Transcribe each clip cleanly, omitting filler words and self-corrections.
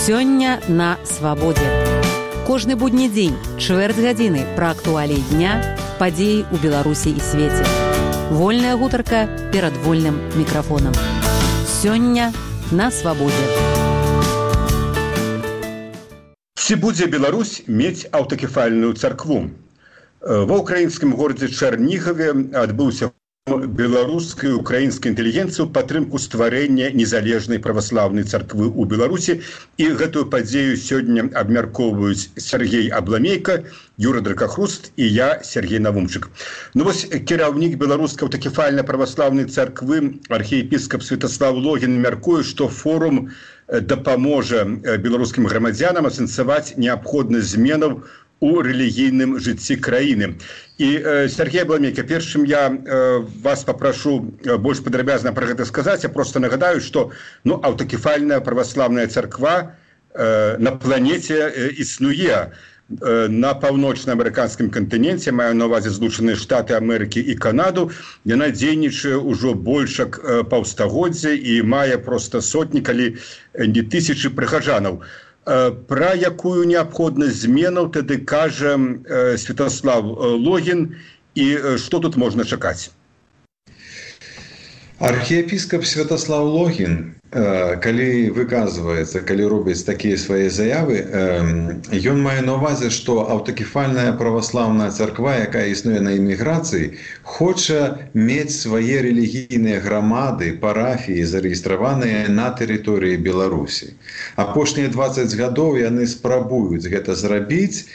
Сёння на свабодзе. Кожны будні дзень, чвэрць гадзіны пра актуаліі дня, падзеі ў Беларусі і свеце. Вольная гутарка перад вольным мікрафонам. Сёння на свабодзе. Ці будзе Беларусь мець аўтакефальную царкву? Ва ўкраінскім горадзе Чарнігаве адбыўся беларускай і украінскай інтэлігенцыі ў падтрымку стварэння незалежнай праваслаўнай царквы ў Беларусі, і гэтую падзею сёння абмяркоўваюць Сергей Абламейка, Юра Дракахруст і я, Сергей Навумчык. Кіраўнік беларускай аўтакефальнай праваслаўнай царквы архіепіскап Святаслав Логін мяркуе, што форум дапаможа беларускім грамадзянам асэнсаваць неабходнасць зменаў у рэлігійным жыцці краіны. І, Сергей Абламейка, першым я вас папрашу больш падрабязна пра гэта сказаць. Я просто нагадаю, што аўтакефальная праваслаўная царква на планеце існуе. На паўночна-амерыканскім кантыненце, маю на ўвазе Злучаныя Штаты Амерыкі і Канаду, яна дзейнічае ўжо больш як паўстагоддзя і мае проста сотні, калі не тысячы прыхаджанаў. Пра якую неабходнасць зменаў тады кажа Святаслав Логін, і што тут можна чакаць? Архіепіскап Святаслав Логін, калі выказваецца, калі робіць такія свае заявы, ён мае на ўвазе, што аўтакефальная праваслаўная царква, якая існуе на эміграцыі, хоча мець свае рэлігійныя грамады, парафіі, зарэгістраваныя на тэрыторыі Беларусі. Апошнія 20 гадоў яны спрабуюць гэта зрабіць,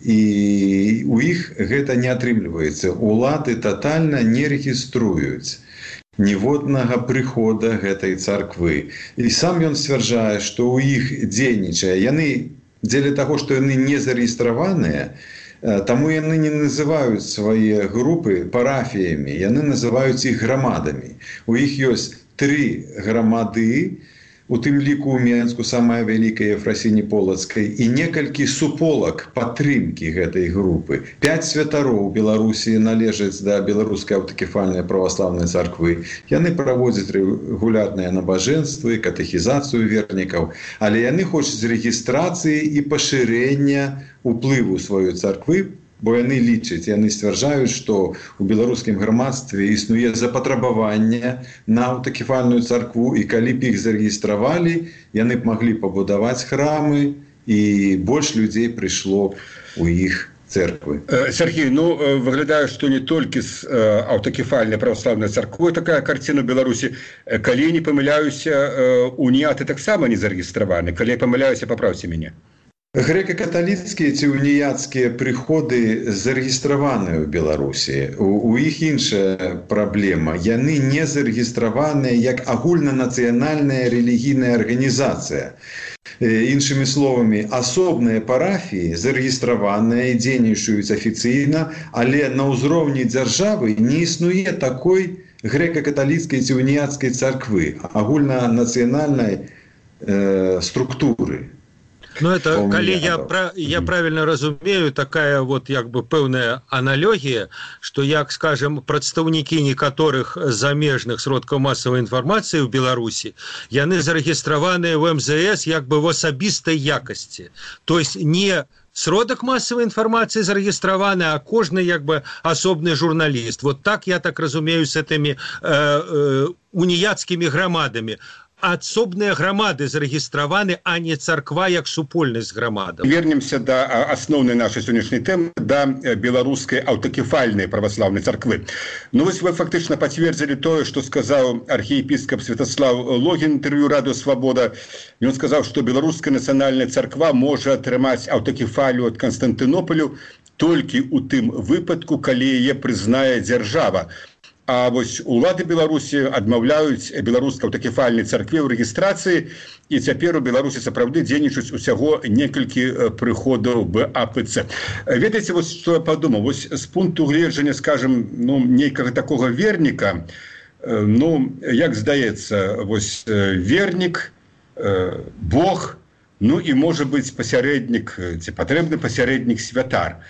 і у іх гэта не атрымліваецца. Улады татальна не рэгіструюць ніводнага прыхода гэтай царквы. І сам ён сцвярджае, што ў іх дзейнічае. Яны, дзеля таго, што яны не зарэгістраваныя, таму яны не называюць свае групы парафіямі, яны называюць іх грамадамі. У іх ёсць 3 грамады, у тым ліку ў Менску самая вялікая Ефрасіні Полацкай, і некалькі суполак падтрымкі гэтай групы. 5 святароў Беларусі належаць да беларускай аўтакефальнай праваслаўнай царквы. Яны праводзяць рэгулярныя набажэнствы, катэхізацыю вернікаў, але яны хочуць рэгістрацыі і пашырэння ўплыву сваёй царквы, бо яны лічаць, яны сцвярджаюць, што ў беларускім грамадстве існуе запатрабаванне на аўтакефальную царкву, і калі б іх зарэгістравалі, яны б маглі пабудаваць храмы, і больш людзей прыйшло у іх церквы. Сергей, выглядае, што не толькі з аўтакефальнай праваслаўнай царквой такая карціна ў Беларусі. Калі не памыляюся, уніяты таксама не зарэгістраваны. Калі я памыляюся, папраўце мяне. Грэка-каталіцкія ці уніяцкія прыходы зарэгістраваныя ў Беларусі. У іх іншая праблема. Яны не зарэгістраваныя як агульнанацыянальная рэлігійная арганізацыя. Іншымі словамі, асобныя парафіі зарэгістраваныя і дзейнічаюць афіцыйна, але на ўзроўні дзяржавы не існуе такой грэка-каталіцкай ці уніяцкай царквы, агульнанацыянальнай структуры. Это, калі я правильно разумею, такая як бы пэўная аналогія, што, як, скажем, прадстаўнікі некаторых замежных сродкаў масавай інфармацыі ў Беларусі, яны зарэгістраваныя ў МЗС як бы в асабістай якасці. То есть не сродак масавай інфармацыі зарэгістраваны, а кожны як бы асобны журналіст. Вот так, я так разумею, с этими уніяцкімі грамадамі. Асобныя грамады зарэгістраваны, а не царква як супольнасць грамадаў. Вернемся да асноўнай нашай сённяшняй тэмы, да беларускай аўтакефальнай праваслаўнай царквы. Вы фактычна пацвердзілі тое, што сказаў архіепіскап Святаслав Логін ў інтэрв'ю Радыё Свабода. Ён сказаў, што беларуская нацыянальная царква можа атрымаць аўтакефалію ад Канстантынополю толькі ў тым выпадку, калі яе прызнае дзяржава. А вось улады Беларусі адмаўляюць беларускай аўтакефальнай царкве ў рэгістрацыі, і цяпер у Беларусі сапраўды дзейнічаюць усяго некалькі прыходаў БАПЦ. Ведаеце, што я падумаў? З пункту гледжання, скажем, нейкага такога верніка, як здаецца, вернік, Бог, і можа быць пасярэднік, ці патрэбны пасярэднік святар.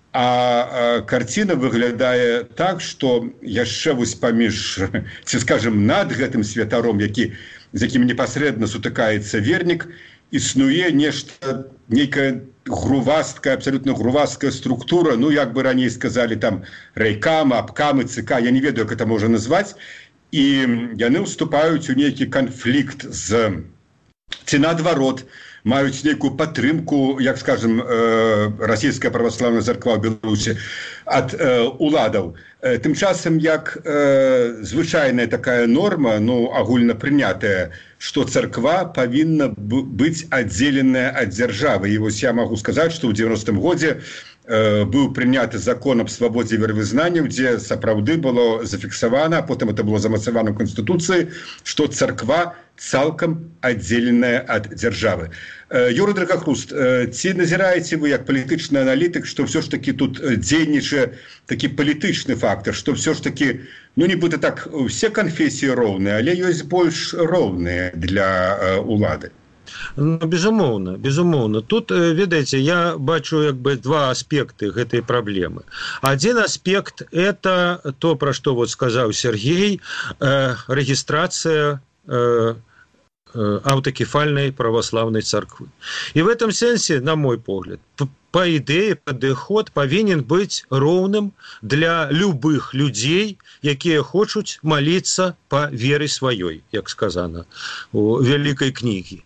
А карціна выглядае так, што яшчэ паміж, ці, скажем, над гэтым святаром, з якім непасрэдна сутыкаецца вернік, існуе нейкая грувасткая, абсолютно грувасткая структура, ну, як бы раней сказали, там, райкамы, абкамы, ЦК, я не ведаю, как это можно назвать, и яны уступаюць у нейкі канфлікт з... ці наадварот, маюць нейкую падтрымку, як скажем, расійская праваслаўная царква ў Беларусі ад уладаў. Тым часам, як звычайная такая норма, ну, агульна прынятая, што царква павінна быць аддзеленая ад дзяржавы. І вось я магу сказаць, што ў 90-м годзе быў прыняты закон аб свабодзе веравызнання, дзе сапраўды было зафіксавана, а потым это было замацавана ў Канстытуцыі, што царква цалкам аддзеленая ад дзяржавы. Юрый Дракахруст, ці назіраеце вы як палітычны аналітык, што ўсё ж такі тут дзейнічае такі палітычны фактор, што ўсё ж такі, ну, нібыта так, усе канфесіі роўныя, але ёсць больш роўныя для улады? Ну, безумоўна, безумоўна. Тут, ведаеце, я бачу як бы два аспекты гэтай праблемы. Один аспект – это то, пра што вот сказаў Сергей, рэгістрацыя аўтакефальнай праваслаўнай царквы. І в этом сэнсе, на мой погляд, по ідэі, падыход павінен быць роўным для любых людзей, якія хочуць маліцца па веры сваёй, як сказана у вялікай кнігі.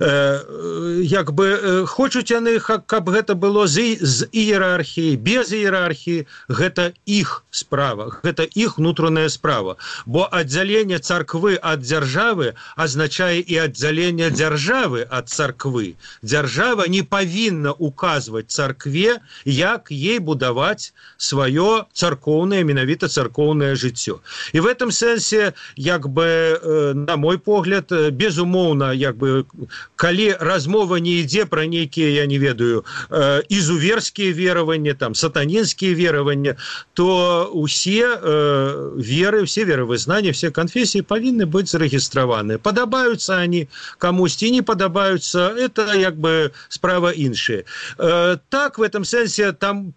Як бы хочуць яны, каб гэта было з іерархіяй, без іерархіі, гэта іх справа, гэта іх унутраная справа. Бо аддзяленне царквы ад дзяржавы азначае і аддзяленне дзяржавы ад царквы. Дзяржава не павінна указваць царкве, як ей будаваць сваё царкоўнае, менавіта царкоўнае жыццё. І в этом сэнсе, як бы, на мой погляд, безумоўна, як бы, калі размова не ідзе пра нейкія, я не ведаю, ізуверскія вераванні, там, сатанінскія вераванні, то усе веры, все веравызнанні, все канфесіі павінны быць зарэгістраваны. Падабаюцца они камусьці, не падабаюцца, это, як бы, справа іншая. Так, в этом сэнсе, там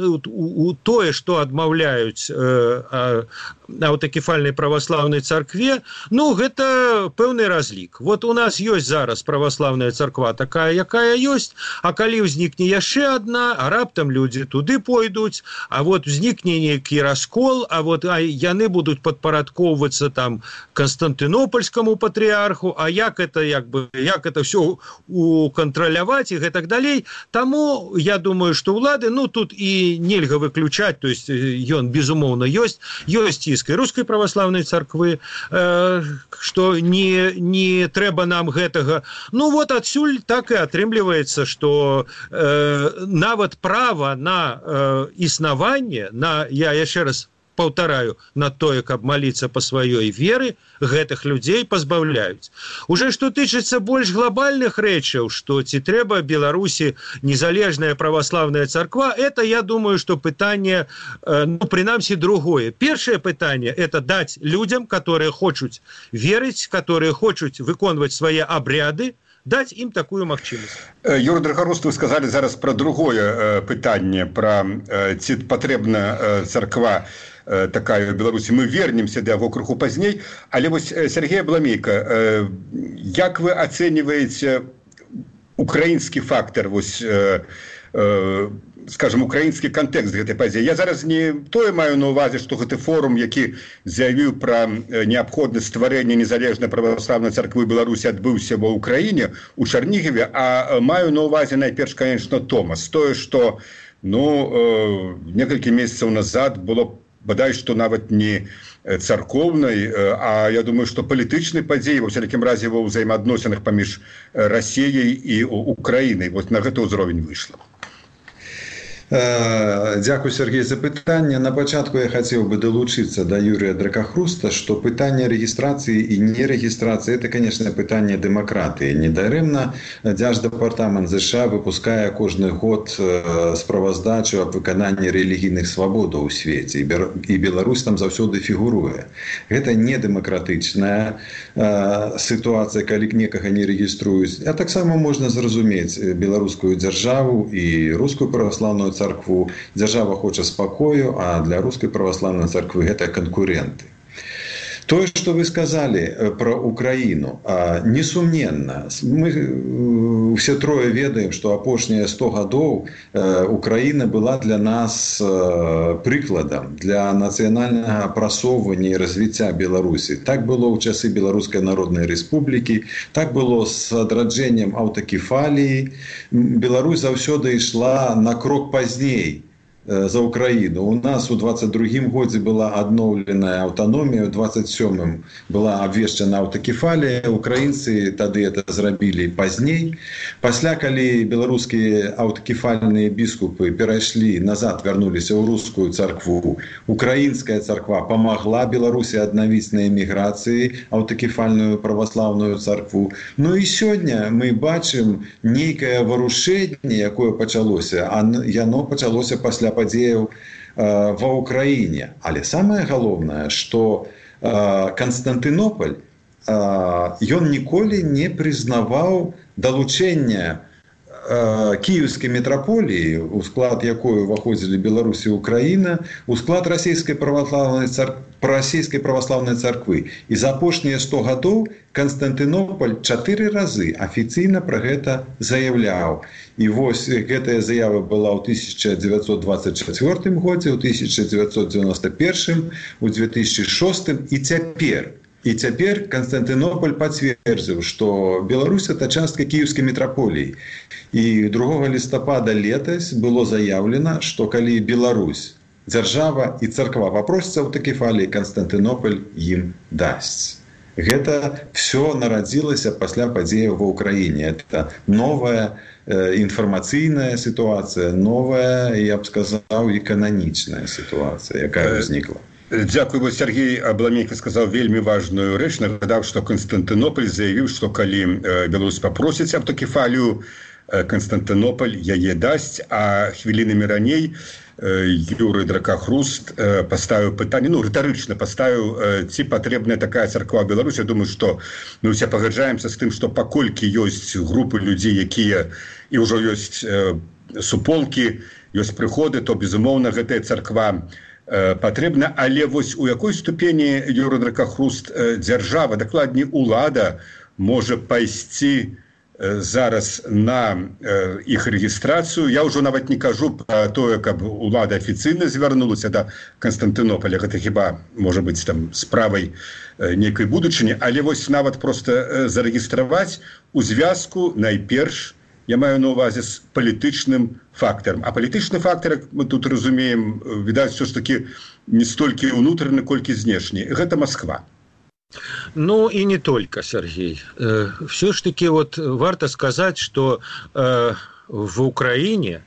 тое, што адмаўляюць аўтакефальнай праваслаўнай царкве, ну, гэта пэўны разлік. Вот у нас ёсць зараз праваслаўная царква такая, якая ёсць, а калі ўзнікне яшчэ адна, а раптам людзі туды пойдуць, а вот ўзнікне нейкі раскол, а вот яны будуць падпарадкоўвацца там Канстантынопольскаму патрыарху, а як это, як бы, як это все укантраляваць і гэтак далей. Таму я думаю, што ўлады, ну, тут і нельга выключаць, то есть ён, безумоўна, ёсць ціск і рускай праваслаўнай царквы, што не трэба нам гэтага. Ну, вот адсюль так і атрымліваецца, што нават права на існаванне, я яшчэ раз паўтараю, на тое, каб маліцца па сваёй веры, гэтых людзей пазбаўляюць. Уже што тычыцца больш глобальных рэчаў, што ці трэба Беларусі незалежная праваслаўная царква, это, я думаю, што пытанне, ну, прынамсі, другое. Першае пытанне – это даць людзям, которые хочуць верыць, которые хочуць выконваць свае абряды, даць ім такую магчымасць. Юрий Дракахруст, вы сказали зараз про другое пытанне, про ці патрэбна царква такая в Беларусі. Мы вернемся да яго крыху пазней, але вось Сергей Абламейка, як вы ацэньваеце украінскі фактор, вось, скажем, украінскі кантэкст гэтай падзеі? Я зараз не тое маю на ўвазе, што гэты форум, які заявіў пра неабходнасць стварэння незалежнай праваслаўнай царквы Беларусі, адбыўся ва ўкраіне, у Чарнігаве, а маю на ўвазе найперш, конечно, Томас. Тое, што, ну, некалькі месяцаў назад было бадай, што нават не царкоўнай, а я думаю, што палітычнай падзеі, ва ўсялякім разе, ва ўзаемаадносінах паміж Расіяй і Украінай. Вот на гэты ўзровень выйшла. Дзякуй, Сергей, за пытанне. На пачатку я хацеў бы далучыцца да Юрия Дракахруста, што пытанне рэгістрацыі і нерэгістрацыі – это, конечно, пытанне дэмакратыі. Недарэмна Дзярждэпартамент ЗША выпускае кожны год справаздачу аб выкананні рэлігійных свабодаў у свеце, і Беларусь там заўсёды фігуруе. Гэта не дэмакратычная сітуацыя, калі некага не рэгіструюць. А таксама можна зразумець беларускую дзяржаву і рускую праваслаўную царкву. Дзяржава хоча спакою, а для рускай праваслаўнай царквы гэта канкуренты. То, что вы сказали про Украину, несомненно, мы все трое ведаем, что апошние 100 годов Украина была для нас прикладом для национального просовывания и развития Беларуси. Так было в часы Белорусской Народной Республики, так было с отраджением автокефалии. Беларусь завсёды шла на крок поздней за Украину. У нас у 22-м годзе была адноўленая аўтаномія, у 27-м была абвешчана аўтакефалія. Украінцы тады это зрабілі пазней. Пасля, калі беларускія аўтакефальныя біскупы перайшлі назад, вярнуліся ў рускую царкву, украінская царква памагла Беларусі аднавіць на эміграцыі аўтакефальную праваслаўную царкву. Ну і сёння мы бачым нейкае варушэнне, якое пачалося, а яно пачалося пасля падзеяў ва Ўкраіне. Але самае галоўнае, што Канстантынополь, ён ніколі не прызнаваў далучэння кіеўскай мітраполіі, у склад якой уваходзілі Беларусь і Украіна, у склад расійскай праваслаўнай царквы. І за апошнія 100 гадоў Канстантынополь 4 разы афіцыйна пра гэта заяўляў. І вось гэтая заява была ў 1924 годзе, ў 1991, у 2006 і цяпер. І цяпер Канстантынополь пацвердзіў, што Беларусь – это частка кіеўскай мітраполіі. І 2 лістапада летась было заяўлена, што калі Беларусь, дзяржава і царква папросяцца аўтакефаліі, Канстантынополь ім дасць. Гэта все нарадзілася пасля падзеяў ва Ўкраіне. Это новая інфармацыйная сітуацыя, новая, я б сказаў, і кананічная сітуацыя, якая ўзнікла. Дзякую, Сергей Абламейко сказаў вельмі важную рэч, нагадаў, што Канстантынополь заявіў, што калі Беларусь папросіць аўтакефалію, Канстантынополь яе дасць, а хвілінамі раней Юрый Дракахруст паставіў пытанне, рытарычна паставіў, ці патрэбная такая царква ў Беларусі. Я думаю, што мы ўсе пагаджаемся з тым, што паколькі ёсць групы людзей, якія і ўжо ёсць суполкі, ёсць прыходы, то, безумоўна, гэтая царква патрэбна, але вось у якой ступені, Юрый Дракахруст, дзяржава, дакладней улада, можа пайсці зараз на іх рэгістрацыю. Я ўжо нават не кажу пра тое, каб улада афіцыйна звярнулася да Канстантынополя. Гэта хіба, можа быць, там справай нейкай будучыні, але вось нават проста зарэгістраваць у звязку найперш, я маю на увазе, з палітычным фактарам. А палітычны фактар, як мы тут разумеем, відаць, все ж таки не столькі ўнутраны, колькі знешні. Гэта Москва. Ну и не только, Сергей. Все ж таки вот варто сказать, что в Украине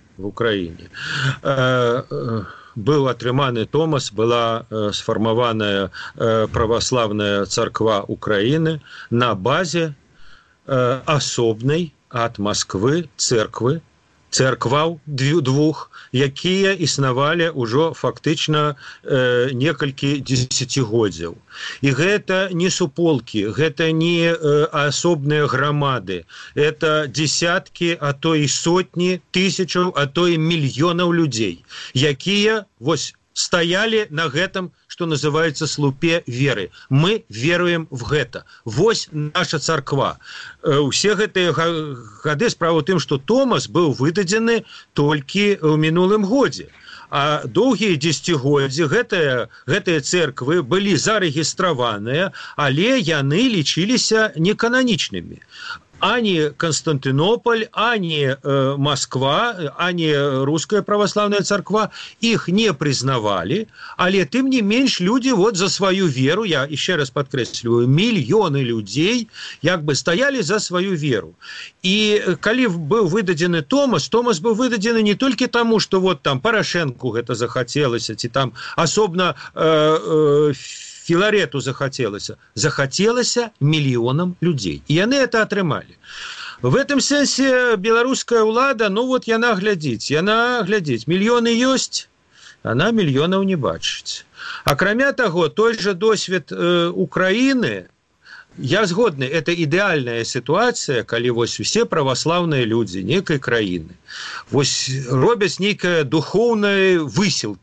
был атрыманы Томас, была сфармаваная православная царква Украины на базе асобнай ад Москвы церкваў двух, якія існавалі ўжо фактычна некалькі дзесяцігоддзяў. І гэта не суполкі, гэта не асобныя грамады, это десяткі, а то і сотні тысячаў, а то і мільёнаў людзей, якія вось стаялі на гэтым, что называется, слупе веры. Мы веруем в гэта. Вось наша царква. Усе гэтыя гады справа ў тым, што Томас быў выдадзены толькі ў мінулым годзе. А доўгія дзесяцігоддзі гэтыя церквы былі зарэгістраваныя, але яны лічыліся некананічнымі. Ані Константинополь, ані Москва, ані Русская православная церква их не признавали, але тым не менш люди вот за свою веру, я еще раз подкресливаю, миллионы людей як бы стояли за свою веру. И калі был выдадзены Томас был выдадзены не только тому, что вот там Порошенку гэта захотелось, ці там особно Філарету захацелася мільёнам людзей. І яны это атрымалі. В этом сэнсе беларуская ўлада, ну вот яна глядзіць. Мільёны ёсць, она мільёнаў не бачыць. Акрамя таго, той же досвед Украины, я згодны, это ідэальная сітуацыя, калі вось усе праваслаўныя людзі нейкай краіны вось робяць нейкае духоўныя высілкі.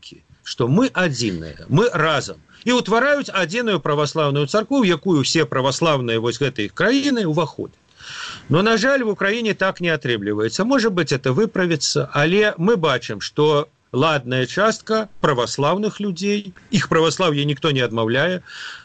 што мы адзіныя, мы разам. І ўтвараюць адзіную праваслаўную царкву, в якую все праваслаўныя вось гэтай краіны ўваходзяць. Но, на жаль, в Украине так не атрымліваецца. Может быть, это выправится, але мы бачым, что ладная частка православных людей, их православие никто не адмаўляе,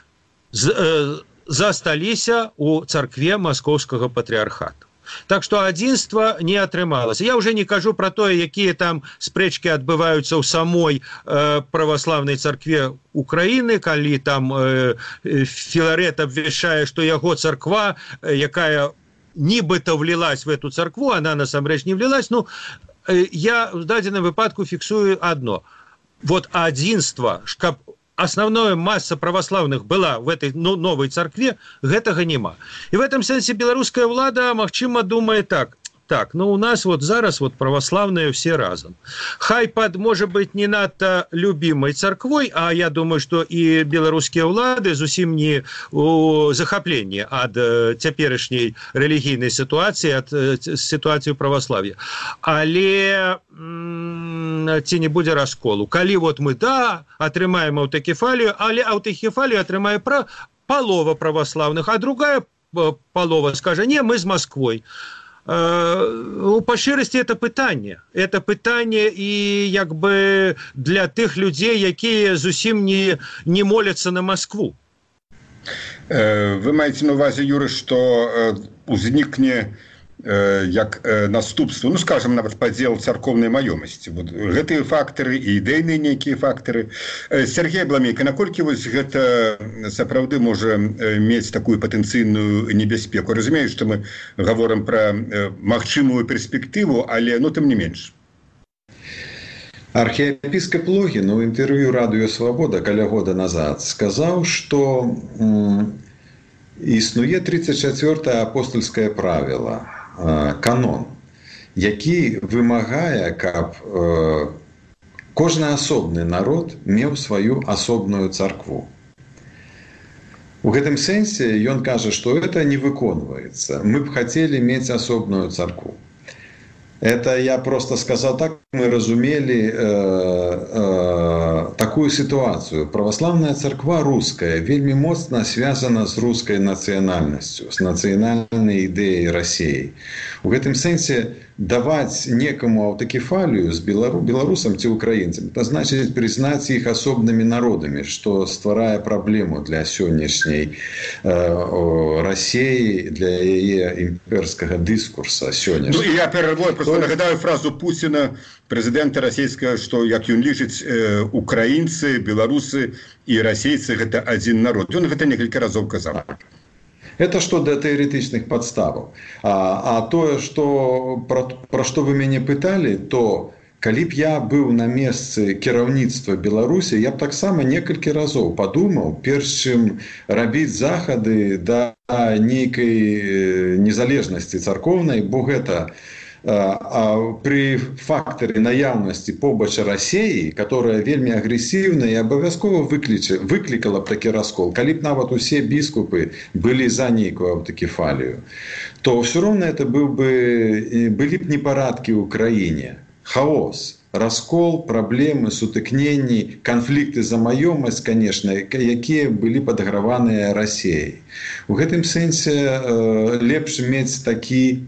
засталіся у царкве Московского патриархата. Так что адзінства не атрымалася. Я уже не кажу про тое, якія там спрэчкі адбываюцца ў самой православнай царкве Украины, калі там Філарет абвяшчае, што яго царква, якая нібыта влилась в эту церкву, она насамрэч не влилась. Ну, я в дадзеным выпадку фиксую одно. Вот адзінства, каб основная масса православных была в этой новой церкве, гэтага нема. И в этом сенсе белорусская влада, магчыма, думает так, ну у нас вот зараз вот православные все разом. Хай под, может быть, не надто любимой церквой, а я думаю, что и белорусские влады зусім не у захаплении от цяперашняй религийной ситуации, от ситуации православия. Але ці не будзе расколу. Калі вот мы, да, атрымаем аўтакефалію, але аўтакефалію атрымае полова православных, а другая полова скажа, не, мы з Москвой. По шчырасці это пытанне і як бы для тых людзей, якія зусім не моляцца на Москву. Вы маеце на увазе, Юры, што узнікне як наступство, ну, скажем, нават падзел царкоўнай маёмасці. Вот гэтыя фактары і ідэйныя нейкія фактары. Сергей Абламейка, наколькі вось гэта сапраўды можа мець такую патэнцыйную небяспеку? Разумею, што мы гаворым пра магчымую перспектыву, але, ну, тым не менш. Архіепіскап Логін у інтэрв'ю Радыё Свабода каля года назад сказаў, што існуе 34-е апостольскае правіла, канон, які вымагае, каб кожны асобны народ меў сваю асобную царкву. У гэтым сэнсе ён кажа, што это не выконваецца. Мы б хацелі мець асобную царкву. Это я просто сказал так, мы разумели такую ситуацию. Православная церква русская вельми моцно связана с русской национальностью, с национальной идеей России. В этом сенсе давать некому аўтакефалію с белорусам ці украинцам, это значит признать их особными народами, что стварае проблему для сённяшняй России, для яе имперского дискурса сённяшняга. Ну, я перерву, просто нагадаю фразу Путина, президента российского, что, як ён лічыць, украинцы, белорусы и российцы – это один народ. Он это несколько разов казал. Это что до теоретичных подставов. А то, что, про что вы меня пытали, то, калі б я был на месцы кіраўніцтва Беларусі, я б таксама некалькі разоў падумаў, перш чым рабіць захады да нейкай незалежнасці царкоўнай, бо гэта при факторе наявности побач России, которая вельми агрессивна и обовязково выкликала б такі раскол, калі б нават усе біскупы были за нейкую аўтакефалію, то все равно это были б непарадки в Украине, хаос, раскол, проблемы, сутыкненні, конфликты за маёмасць, конечно, якія былі падаграваныя Россией. У гэтым сэнсе лепш мець такі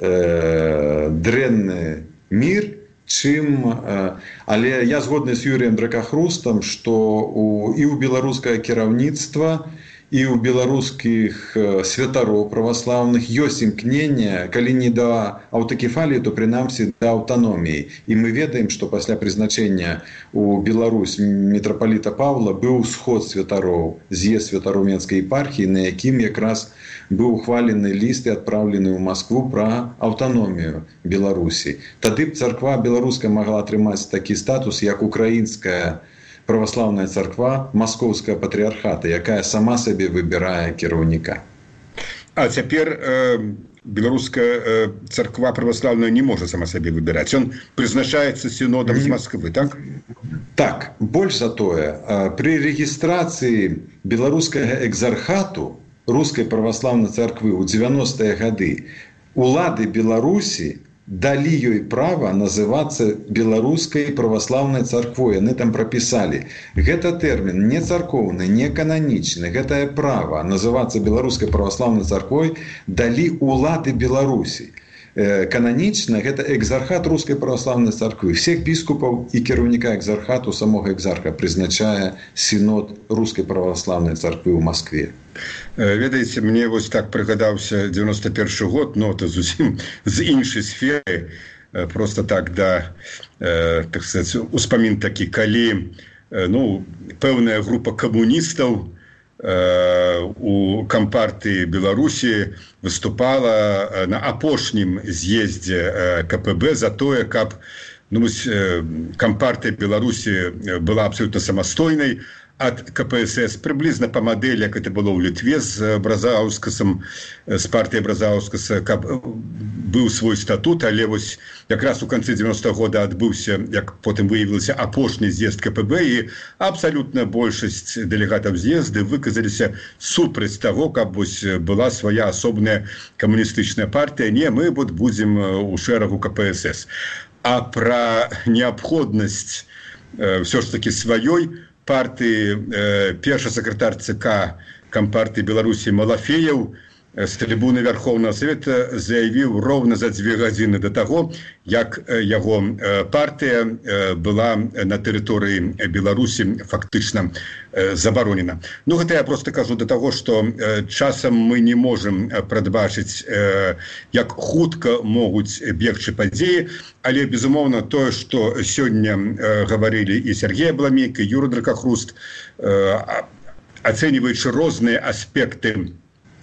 дрэнны мир, чым... Але я згодны з Юрыем Дракахрустам, што і ў беларускае кіраўніцтва, і ў беларускіх святароў праваслаўных ёсць імкненне, калі не да аўтакефаліі, то прынамсі да аўтаноміі. І мы ведаем, што пасля прызначэння у Беларусь мітрапаліта Павла быў сход святароў, з'езд святароўменскай епархіі, на якім якраз быў ухвалены ліст і адпраўлены ў Маскву пра аўтаномію Беларусі. Тады б царква беларуская магла атрымаць такі статус, як украінская православная церква Московского патриархата, якая сама себе выбирае кіраўніка. А цяпер беларуская церква православная не может сама себе выбирать. Он призначается синодом из Москвы, так? Так, больш за тое, при регистрации беларускага экзархату рускай православной церквы ў 90-е гады улады Беларусі далі ёй права называцца беларускай праваслаўнай царквой. Яны там прапісалі. Гэта тэрмін не царкоўны, не кананічны. Гэтае права называцца беларускай праваслаўнай царквой далі улады Беларусі. Кананічна гэта экзархат рускай праваслаўнай царквы. Всех біскупаў і кіраўніка экзархату, самога экзарха прызначае сінод рускай праваслаўнай царквы ў Маскве. Ведаеце, мне вось так прыгадаўся 91 год, но это зусім з іншай сферы, просто так да, так сказать, успамін такі, калі пэўная група камуністаў у Кампартыі Беларусі выступала на апошнім з'ездзе КПБ за тое, каб Кампартыя Беларусі была абсолютно самастойнай ад КПСС, прыблізна па мадэлі, як это было ў Літве з Бразаўскасам, з партыяй Бразаўскаса, каб быў свой статут, але вось якраз у канцы 90-го года адбыўся, як потым выявілася, апошні з'езд КПБ, і абсалютна большасць дэлегатаў з'езды выказаліся супраць таго, каб вось была свая асобная камуністычная партыя. Не, мы будзем у шэрагу КПСС. А пра неабходнасць ўсё ж такі сваёй партыі першы сакратар ЦК Кампартыі Беларусі Малафеев з трыбуны Верховного Совета заявіў роўна за 2 гадзіны да таго, як яго партыя была на тэрыторыі Беларусі фактычна забаронена. Гэта я просто кажу да таго, што часам мы не можам прадбачыць, як хутка могуць бегчы падзеі, але, безумоўна, тое, што сёння гаварылі і Сергей Абламейка, і Юра Дракахруст, ацэньваючы розныя аспекты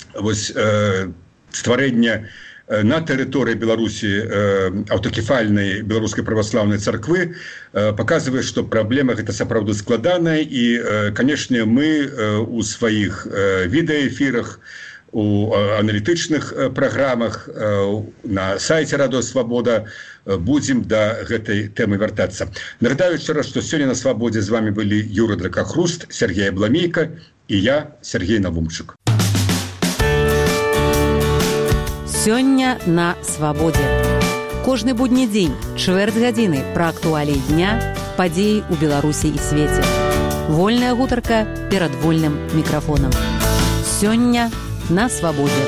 стварэння на тэрыторыі Беларусі аўтакефальнай беларускай праваслаўнай царквы, паказвае, што праблема гэта сапраўды складаная, і, канешне, мы у сваіх відэаэфірах, у аналітычных праграмах, на сайце Радыё Свабода будзем да гэтай тэмы вяртацца. Нагадаю яшчэ раз, што сёння на Свабодзе з вами былі Юра Дракахруст, Сергей Абламейка і я, Сергей Навумчык. Сёння на Свабодзе. Кожны будні дзень, чвэрць гадзіны пра актуаліі дня, падзеі ў Беларусі і свеце. Вольная гутарка перад вольным мікрафонам. Сёння на Свабодзе.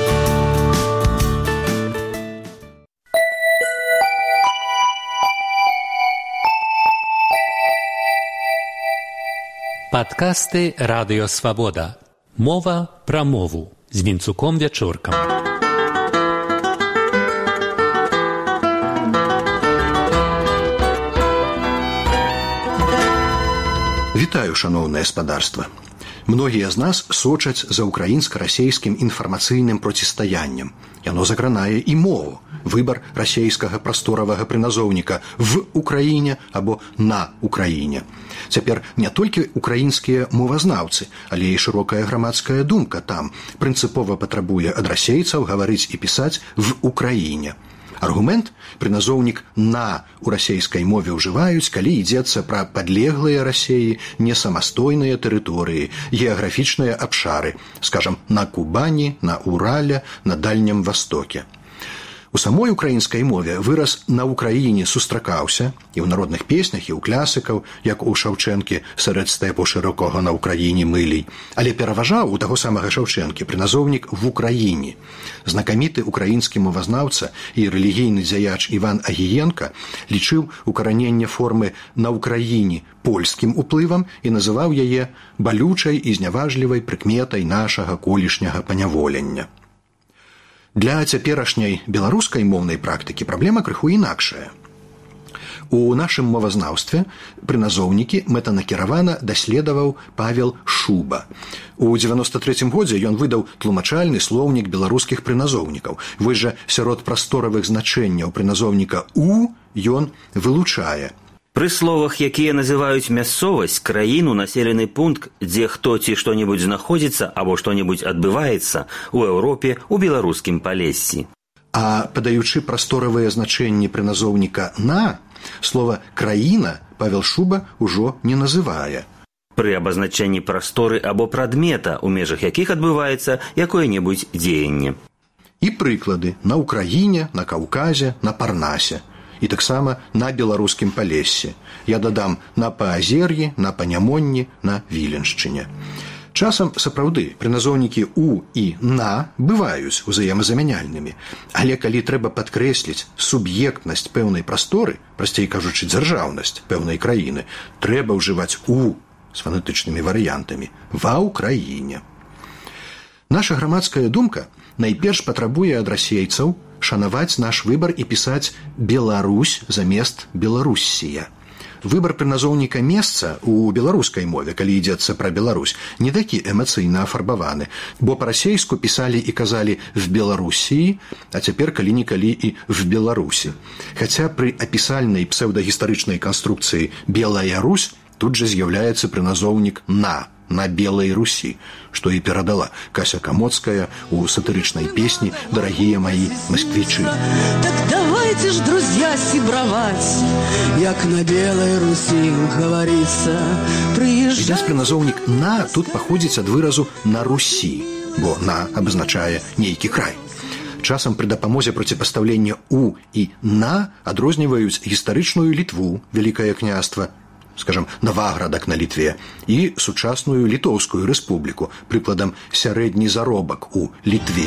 Падкасты Радыё Свабода. Мова пра мову з Вінцуком Вячоркам. Вітаю, шаноўнае спадарства. Многія з нас сочаць за украінска-расейскім інфармацыйным процістаяннем. Яно закранае і мову. Выбар расейскага прасторавага прыназоўніка в Украіне або на Украіне. Цяпер не толькі украінскія мовазнаўцы, але і шырокая грамадская думка там прынцыпова патрабуе ад расейцаў гаварыць і пісаць в Украіне. Аргумент прыназоўнік «на» у расейскай мове ўжываюць, калі ідзецца пра падлеглыя Расеі, несамастойныя тэрыторыі, геаграфічныя абшары, скажам, на Кубані, на Урале, на Дальнім Востоке. У самой украінскай мове выраз «на Украіне» сустракаўся і ў народных песнях, і ў класыкаў, як у Шаўчэнкі «Сярод стэпу шырокога на Украіне мылей». Але пераважаў у таго самага Шаўчэнкі прыназоўнік «в Украіне». Знакаміты украінскі мовазнаўца і рэлігійны дзяяч Іван Агіенка лічыў укараненне формы «на Украіне» польскім уплывам і называў яе балючай і зняважлівай прыкметай нашага колішняга паняволення. Для цяперашняй беларускай моўнай практыкі праблема крыху інакшая. У нашым мовазнаўстве прыназоўнікі мэтанакіравана даследаваў Павел Шуба. У 93 годзе ён выдаў тлумачальны слоўнік беларускіх прыназоўнікаў. Вось жа сярод прасторавых значэнняў прыназоўніка «у» ён вылучае. Пры словах, якія называюць мясцовасць, краіну, населены пункт, дзе хто ці што-небудзь знаходзіцца або што-небудзь адбываецца у Еўропе, у беларускім Палессі. А падаючы прасторавыя значэнні прыназоўніка «на», слова «краіна» Павел Шуба ўжо не называе. Пры абазначэнні прасторы або прадмета, у межах якіх адбываецца якое-небудзь дзеянне. І прыклады на Украіне, на Каўказе, на Парнасе. І таксама на беларускім Палессі. Я дадам на Паазер'і, на Панямонні, на Віленшчыне. Часам, сапраўды, прыназоўнікі «у» і «на» бываюць узаемазамяняльнымі. Але калі трэба падкрэсліць суб'ектнасць пэўнай прасторы, прасцей кажучы, дзяржаўнасць пэўнай краіны, трэба ўжываць «у» з фанетычнымі варыянтамі «ва Ўкраіне». Наша грамадская думка найперш патрабуе ад расейцаў шанаваць наш выбар і пісаць «Беларусь» замест «Беларуссія». Выбар прыназоўніка месца ў беларускай мове, калі ідзецца пра Беларусь, не такі эмацыйна афарбаваны, бо па-расейску пісалі і казалі «в Беларусіі», а цяпер калі-нікалі і «в Беларусі». Хаця пры апісальнай псеўдагістарычнай канструкцыі «Белая Русь» тут жа з'яўляецца прыназоўнік «на» Белай Русі, што і перадала Кася Камоцкая у сатырычнай песні «Дарагія маі москвічы». Так давайте ж, друзья, сябраваць, як на Белай Русі гаварыцца, прыязджай. Здесь прыназоўнік «на» тут паходзіць ад выразу «на Русі», бо «на» абазначае нейкі край. Часам пры дапамозе проціпастаўлення «у» і «на» адрозніваюць гістарычную Літву, Вялікае княства, скажем, Новаградак на Літве, і сучасную Літоўскую рэспубліку, прыкладам сярэдні заробак у Літве.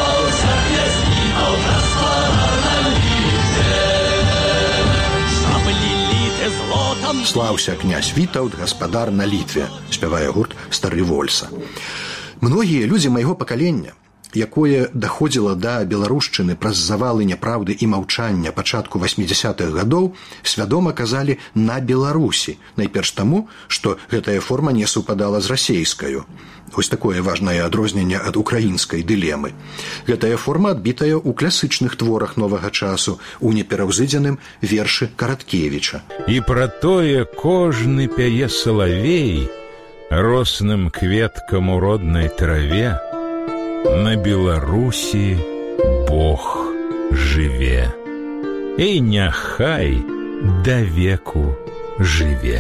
Слаўся князь Вітаўт, гаспадар на Літве, спявае гурт «Стары Вольса». Многія людзі майго пакалення, якое даходзіла да беларушчыны праз завалы няпраўды і маўчання пачатку 80-х гадоў, свядома казалі «на Беларусі», найперш таму, што гэтая форма не супадала з расейскаю. Вось такое важнае адрозненне ад украінскай дылемы. Гэтая форма адбітая ў класычных творах новага часу, у непераўзыдзеным вершы Караткевіча. І пра тое кожны пяе салавей росным кветкам у роднай траве, на Беларусі Бог жыве, і няхай да веку жыве.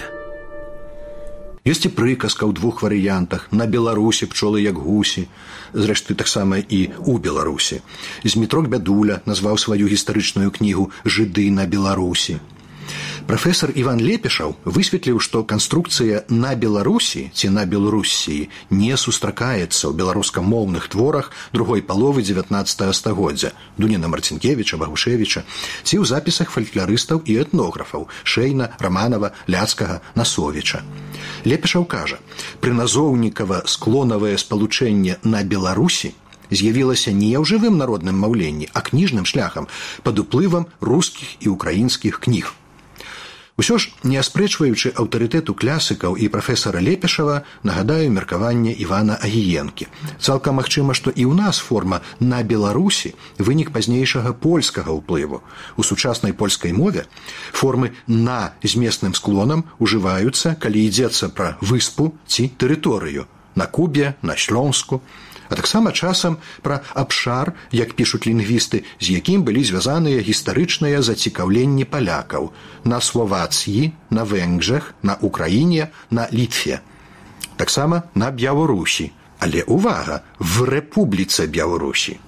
Ёсць і прыказка ў двух варыянтах: на Беларусі пчолы як гусі, зрэшты таксама і ў Беларусі. Змітрок Бядуля назваў сваю гістарычную кнігу «Жыды на Беларусі». Прафесор Іван Лепешаў высветліў, што канструкцыя «на Беларусі» ці «на Беларуссіі» не сустракаецца ў беларускамоўных творах другой паловы 19 стагоддзя Дуніна Марцінкевіча, Багушевіча, ці ў запісах фалькларыстаў і этнографаў Шэйна, Раманава, Ляцкага, Насовіча. Лепешаў кажа, прыназоўнікава-склонавае спалучэнне «на Беларусі» з'явілася не ў жывым народным маўленні, а кніжным шляхам пад уплывам рускіх і украінскіх кніг. Усё ж, не аспрэчваючы аўтарытэту класікаў і прафесара Лепешава, нагадаю меркаванне Івана Агіенкі. Цалкам магчыма, што і ў нас форма «на Беларусі» вынік пазнейшага польскага ўплыву. У сучаснай польскай мове формы «на» з месным склонам ужываюцца, калі ідзецца пра выспу ці тэрыторыю, на Кубе, на Шлёнску, а таксама часам пра абшар, як пішуць лінгвісты, з якім былі звязаныя гістарычныя зацікаўленні палякаў на Словацыі, на Венграх, на Украіне, на Літве. Таксама на Бяларусі, але увага, в Рэпубліцы Бяларусі.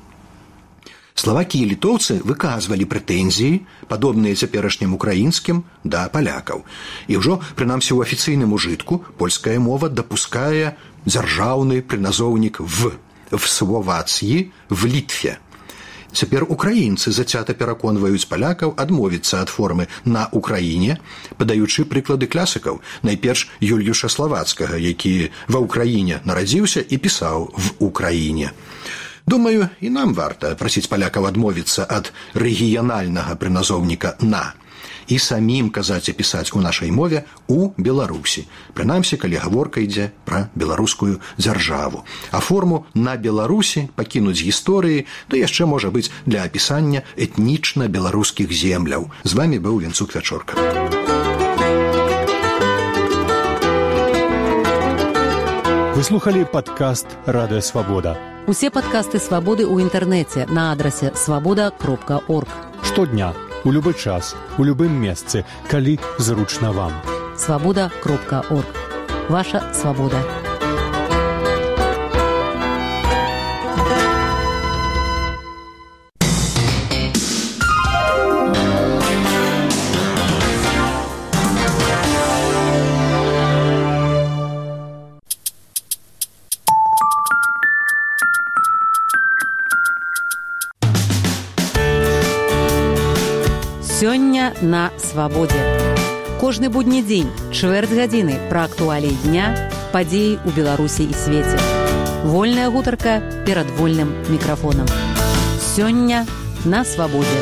Славакі і літоўцы выказвалі прэтэнзіі, падобныя цяперашнім украінскім, да палякаў. І ўжо, прынамсі ў афіцыйным ужытку, польская мова дапускае дзяржаўны прыназоўнік «в» Словацыі, в Літве. Цяпер украінцы зацята пераконваюць палякаў адмовіцца ад формы «на Украіне», падаючы прыклады класікаў, найперш Юльюша Славацкага, які ва Ўкраіне нарадзіўся і пісаў «в Украіне». Думаю, і нам варта прасіць палякаў адмовіцца ад рэгіянальнага прыназоўніка «на» і самім казаць і пісаць у нашай мове «у Беларусі», прынамсі, калі гаворка ідзе пра беларускую дзяржаву. А форму «на Беларусі» пакінуць гісторыі, да яшчэ можа быць для апісання этнічна беларускіх земляў. З вамі быў Венцук Вячорка. Вы слухали падкаст «Радыё Свабода». Усе падкасты «Свабоды» ў інтэрнэце на адрасе свабода.орг. Штодня, у любы час, у любым месцы, калі зручна вам. Свабода.орг. Ваша свабода. на свабодзе. Кожны будні дзень, чвэрць гадзіны пра актуаліі дня, падзеі ў Беларусі і свеце. Вольная гутарка перад вольным мікрафонам. Сёння на свабодзе.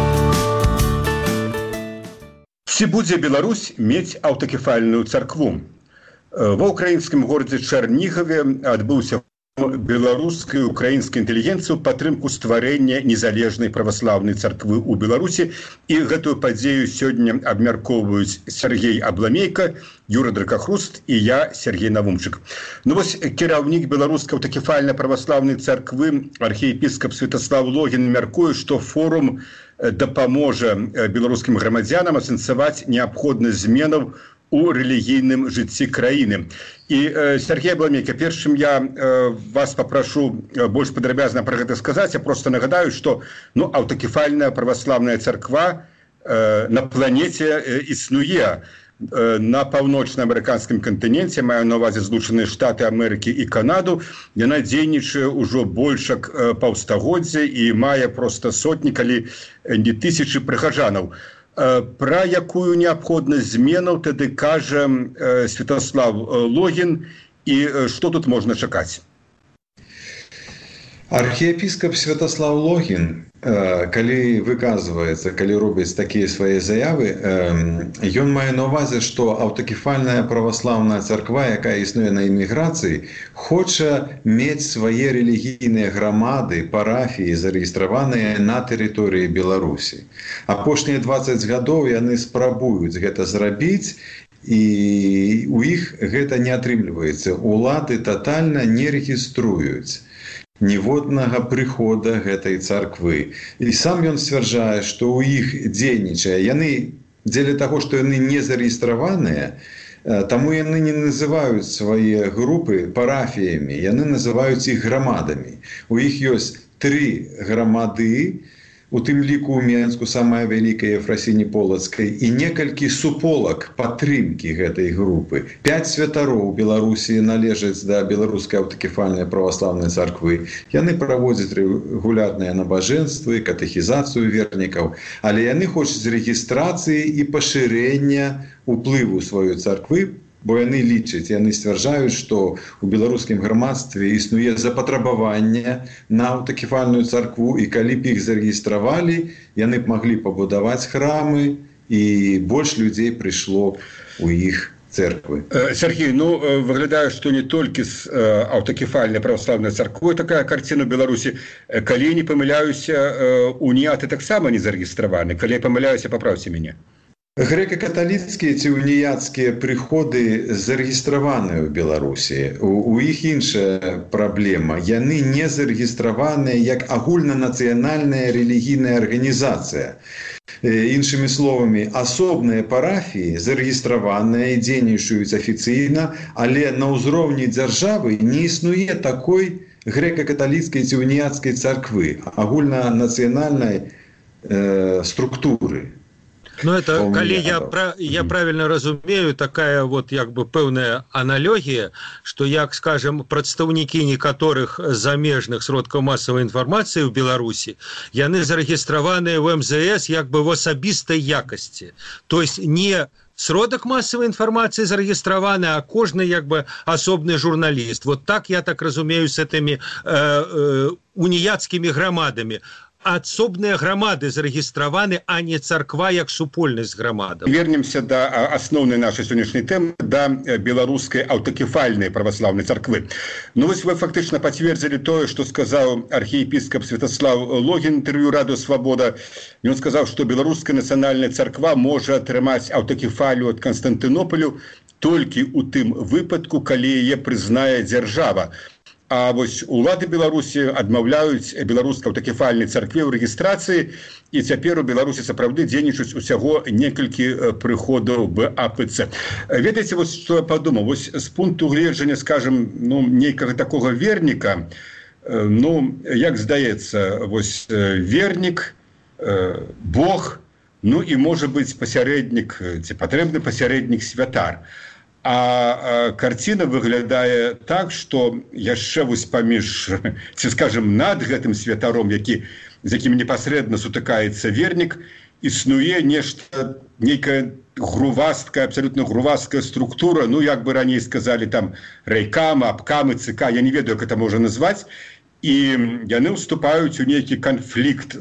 Ці будзе Беларусь мець аўтакефальную царкву? Ва ўкраінскім горадзе Чарнігаве адбыўся беларускай і украінскай інтэлігенцыі ў падтрымку стварэння незалежнай праваслаўнай царквы ў Беларусі, і гэтую падзею сёння абмяркоўваюць Сергей Абламейка, Юра Дракахруст і я, Сергей Навумчык. Ну вось кіраўнік беларускай аўтакефальнай праваслаўнай царквы архіепіскап Святаслав Логін мяркуе, што форум дапаможа беларускім грамадзянам асэнсаваць неабходнасць зменаў у рэлігійным жыцці краіны. І, Сергей Абламейка, першым я вас папрашу больш падрабязна пра гэта сказаць. Я просто нагадаю, што аўтакефальная праваслаўная царква на планеце існуе. На паўночна-амерыканскім кантыненце, маю на ўвазе Злучаныя Штаты Амерыкі і Канаду, яна дзейнічае ўжо больш як паўстагоддзя і мае проста сотні, калі не тысячы прыхаджанаў. Пра якую неабходнасць зменаў тады кажа Святаслав Логін, і што тут можна чакаць? Архіепіскап Святаслав Логін, калі выказваецца, калі робіць такія свае заявы, ён мае на ўвазе, што аўтакефальная праваслаўная царква, якая існуе на эміграцыі, хоча мець свае рэлігійныя грамады, парафіі, зарэгістраваныя на тэрыторыі Беларусі. Апошнія 20 гадоў яны спрабуюць гэта зрабіць, і у іх гэта не атрымліваецца. Улады татальна не рэгіструюць ніводнага прыхода гэтай царквы. І сам ён сцвярджае, што ў іх дзейнічае. Яны, дзеля таго, што яны не зарэгістраваныя, таму яны не называюць свае групы парафіямі, яны называюць іх грамадамі. У іх ёсць 3 грамады, у тым ліку ў Менску, самая вялікая Ефрасіні Полацкай, і некалькі суполак падтрымкі гэтай групы. 5 святароў Беларусі належаць да беларускай аўтакефальнай праваслаўнай царквы. Яны праводзяць рэгулярныя набажэнствы, катэхізацыю вернікаў, але яны хочуць рэгістрацыі і пашырэння уплыву сваёй царквы, бо яны лічаць, яны сцвярджаюць, што ў беларускім грамадстве існуе запатрабаванне на аўтакефальную царкву, і калі б іх зарэгістравалі, яны б маглі пабудаваць храмы, і больш людзей прыйшло ў іх церквы. Сергей, выглядае, што не толькі з аўтакефальнай праваслаўнай царквой такая карціна ў Беларусі. Калі не памыляюся, уніяты таксама не зарэгістраваны. Калі я памыляюся, папраўце мяне. Грэка-каталіцкія ці уніяцкія прыходы зарэгістраваныя ў Беларусі. У іх іншая праблема. Яны не зарэгістраваныя як агульнанацыянальная рэлігійная арганізацыя. Іншымі словамі, асобныя парафіі зарэгістраваныя і дзейнічаюць афіцыйна, але на ўзроўні дзяржавы не існуе такой грэка-каталіцкай ці уніяцкай царквы, агульнанацыянальнай структуры. Ну, это, коли я правильно разумею, такая вот як бы пэўная аналогія, што, як, скажем, прадстаўнікі некаторых замежных сродкаў масавай інфармацыі ў Беларусі, яны зарэгістраваныя ў МЗС як бы в асабістай якасці. То есть не сродак масавай інфармацыі зарэгістраваны, а кожны як бы асобны журналіст. Вот так, я так разумею, с этими уніяцкімі грамадамі. Асобныя грамады зарэгістраваны, а не царква як супольнасць грамадаў. Вернемся да асноўнай нашай сённяшняй тэмы, да беларускай аўтакефальнай праваслаўнай царквы. Ну вось вы фактычна пацвердзілі тое, што сказаў архіепіскап Святаслав Логін, інтэрв'ю Радыё Свабода. Ён сказаў, што беларуская нацыянальная царква можа атрымаць аўтакефалію ад Канстантынополю толькі ў тым выпадку, калі яе прызнае дзяржава. А вось улады Беларусі адмаўляюць беларускай аўтакефальнай царкве ў рэгістрацыі, і цяпер у Беларусі сапраўды дзейнічаюць усяго некалькі прыходаў БАПЦ. Ведаеце, вось што я падумаў, вось з пункту гледжання, скажем, нейкага такога верніка, як здаецца, вось вернік, Бог, і можа быць пасярэднік, ці патрэбны пасярэднік святар. А карціна выглядае так, што яшчэ вось паміж, ці, скажем, над гэтым святаром, з якім непасрэдна сутыкаецца вернік, існуе нейкая абсолютно грувасткая структура, ну, як бы раней сказали, там, райкама, абкамы, ЦК, я не ведаю, як это можна назваць, і яны ўступаюць у нейкі канфлікт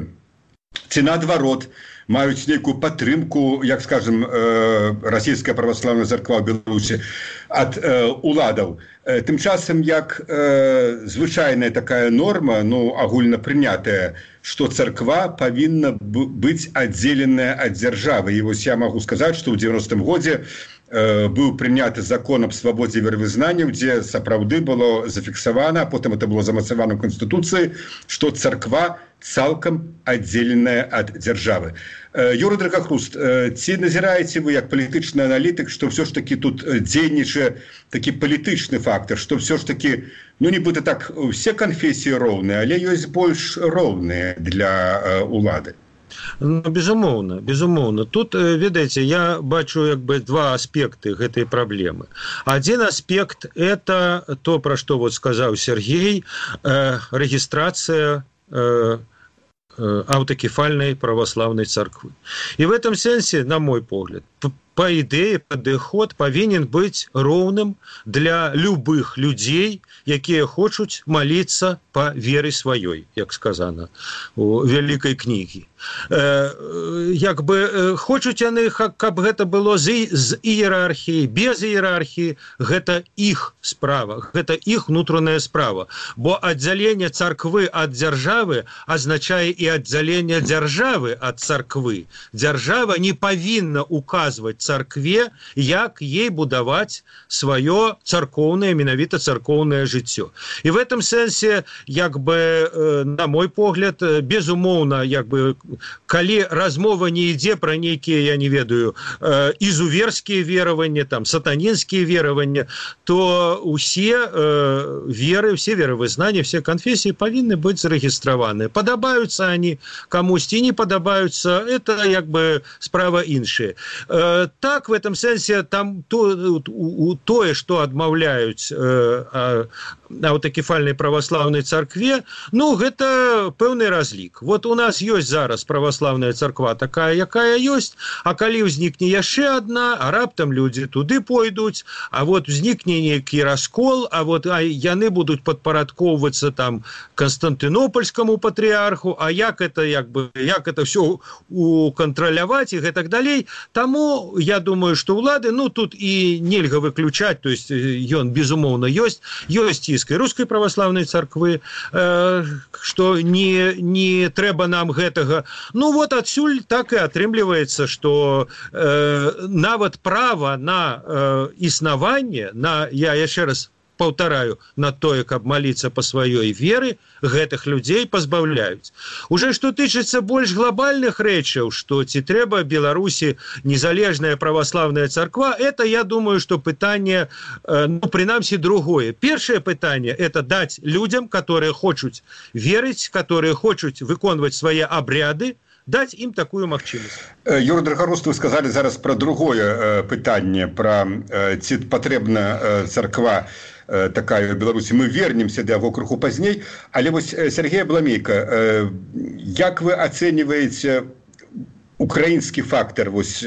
ці наадварот, маюць нейкую падтрымку, як скажем, расійская праваслаўная царква ў Беларусі ад уладаў. Тым часам, як звычайная такая норма, ну, агульна прынятая, што царква павінна быць аддзеленая ад дзяржавы. І вось я магу сказаць, што ў 90-м годзе быў прыняты закон аб свабодзе веравызнанняў, дзе сапраўды было зафіксавана, а потым это было замацавана ў Канстытуцыі, што царква цалкам аддзеленая ад дзяржавы. Юрый Дракахруст, ці назіраеце вы як палітычны аналітык, што ўсё ж такі тут дзейнічае такі палітычны фактор, што ўсё ж такі, ну, нібыта так, усе канфесіі роўныя, але ёсць больш роўныя для улады? Ну, безумоўна. Тут, ведаеце, я бачу як бы два аспекты гэтай праблемы. Один аспект – это то, пра што вот сказаў Сергей, рэгістрацыя аўтакефальнай праваслаўнай царквы. І в этом сэнсе, на мой погляд, по ідэі падыход павінен быць роўным для любых людзей, якія хочуць маліцца па веры сваёй, як сказана у вялікай кнігі. Як бы хочуць яны, каб гэта было з іерархіяй, без іерархіі, гэта іх справа, гэта іх внутраная справа. Бо аддзяленне царквы ад дзяржавы азначае і аддзяленне дзяржавы ад царквы. Дзяржава не павінна указваць царкве, як ей будаваць сваё царкоўнае, менавіта царкоўнае жыццё. І в этом сэнсе, як бы, на мой погляд, безумоўна, як бы, калі размова не ідзе пра нейкія, я не ведаю, ізуверскія вераванні, там, сатанінскія вераванні, то усе веры, все веравызнанні, все канфесіі павінны быць зарэгістраваны. Падабаюцца они камусьці, не падабаюцца, это, як бы, справа іншая. Так, в этом сэнсе, там тое, што адмаўляюць аўтакефальнай праваслаўнай царкве, ну, гэта пэўны разлік. Вот у нас ёсць зараз праваслаўная царква такая, якая ёсць, а калі ўзнікне яшчэ адна, а раптам людзі туды пойдуць, а вот узнікне нейкі раскол, а вот яны будуць падпарадкоўвацца там Канстантынопольскаму патрыарху, а як это, як бы, як это все укантраляваць і гэтак далей. Таму я думаю, што ўлады, ну, тут і нельга выключаць, то есть ён, безумоўна, ёсць ціск і рускай праваслаўнай царквы, што не трэба нам гэтага. Ну, вот адсюль так і атрымліваецца, што нават права на існаванне, я яшчэ раз паўтараю, на тое, каб маліцца па сваёй веры, гэтых людзей пазбаўляюць. Уже што тычыцца больш глобальных рэчаў, што ці трэба Беларусі незалежная праваслаўная царква, это, я думаю, што пытанне, ну, прынамсі, другое. Першае пытанне – это даць людзям, которые хочуць верыць, которые хочуць выконваць свае абряды, даць ім такую магчымасць. Юрый Дракахруст, вы сказалі зараз пра другое пытанне, пра ці патрэбна царква такая в Беларусі. Мы вернемся да яго крыху пазней, але вось, Сергей Абламейка, як вы ацэньваеце украінскі фактор, вось,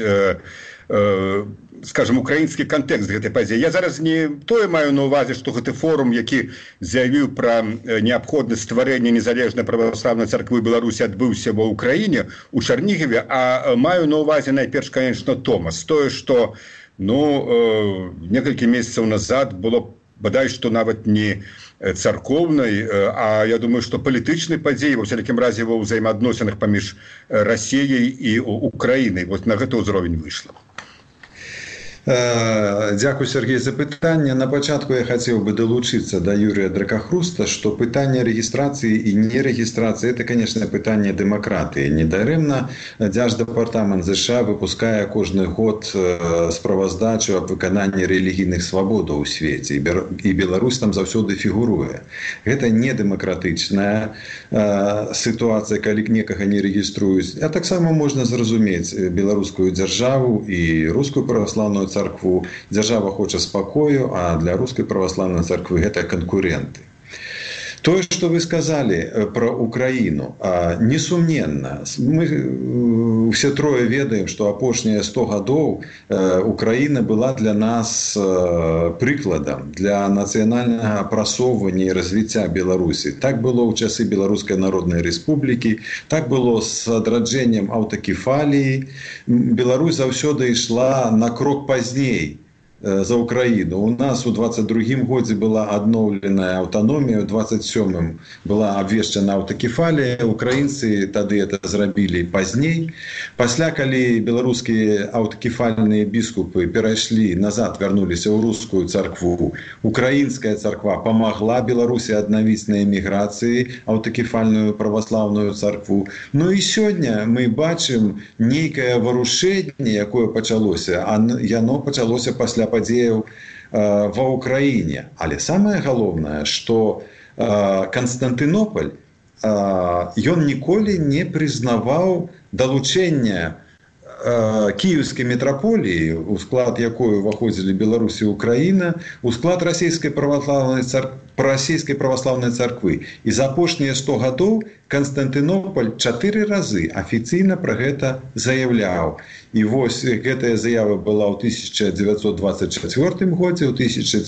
скажем, украінскі кантэкст гэтай падзеі? Я зараз не тое маю на ўвазе, што гэты форум, які заявіў пра неабходнасць стварэння незалежнай праваслаўнай царквы Беларусі, адбыўся ва ўкраіне, у Чарнігаве, а маю на ўвазе найперш, конечно, Томас. Тое, што, ну, некалькі месяцаў назад было бадай, што нават не царкоўнай, а я думаю, што палітычнай падзеі, ва ўсялякім разе, ва ўзаемаадносінах паміж Расіяй і Украінай. Вот на гэты ўзровень выйшла. Дзякуй, Сергей, за пытанне. На пачатку я хацеў бы далучыцца да Юрыя Дракахруста, што пытанне рэгістрацыі і нерэгістрацыі – это, конечно, пытанне дэмакратыі. Недарэмна Дзярждэпартамент ЗША выпускае кожны год справаздачу аб выкананні рэлігійных свабодаў у свеце, і Беларусь там заўсёды фігуруе. Гэта не дэмакратычная сітуацыя, калі некага не рэгіструюць. А таксама можна зразумець беларускую дзяржаву і рускую праваслаўную царкву. Дзяржава хоча спакою, а для рускай праваслаўнай царквы гэта канкуренты. Тое, што вы сказалі пра Украіну, несумненна, мы все трое ведаем, што апошнія 100 гадоў Украіна была для нас прыкладам для нацыянальнага прасоўвання і развіцця Беларусі. Так было ў часы Беларускай Народнай Рэспублікі, так было з адраджэннем аўтакефаліі. Беларусь заўсёды ішла на крок пазней за Украіну. У нас у 22-м годзе была адноўленая аўтаномія, у 27-м была абвешчана аўтакефалія. Украінцы тады это зрабілі пазней. Пасля, калі беларускія аўтакефальныя біскупы перайшлі назад, вярнуліся ў рускую царкву, украінская царква памагла Беларусі аднавіць на эміграцыі аўтакефальную праваслаўную царкву. Ну і сёння мы бачым нейкае варушэнне, якое пачалося, а яно пачалося пасля падзеяў ва Ўкраіне. Але самае галоўнае, што Канстантынополь, ён ніколі не прызнаваў далучэння кіеўскай метраполіі, у склад якой уваходзілі Беларусь і Украіна, у склад расійскай праваслаўнай царквы. І за апошнія 100 гадоў Канстантынополь 4 разы афіцыйна пра гэта заяўляў. І вось гэтая заява была ў 1924 годзе, ў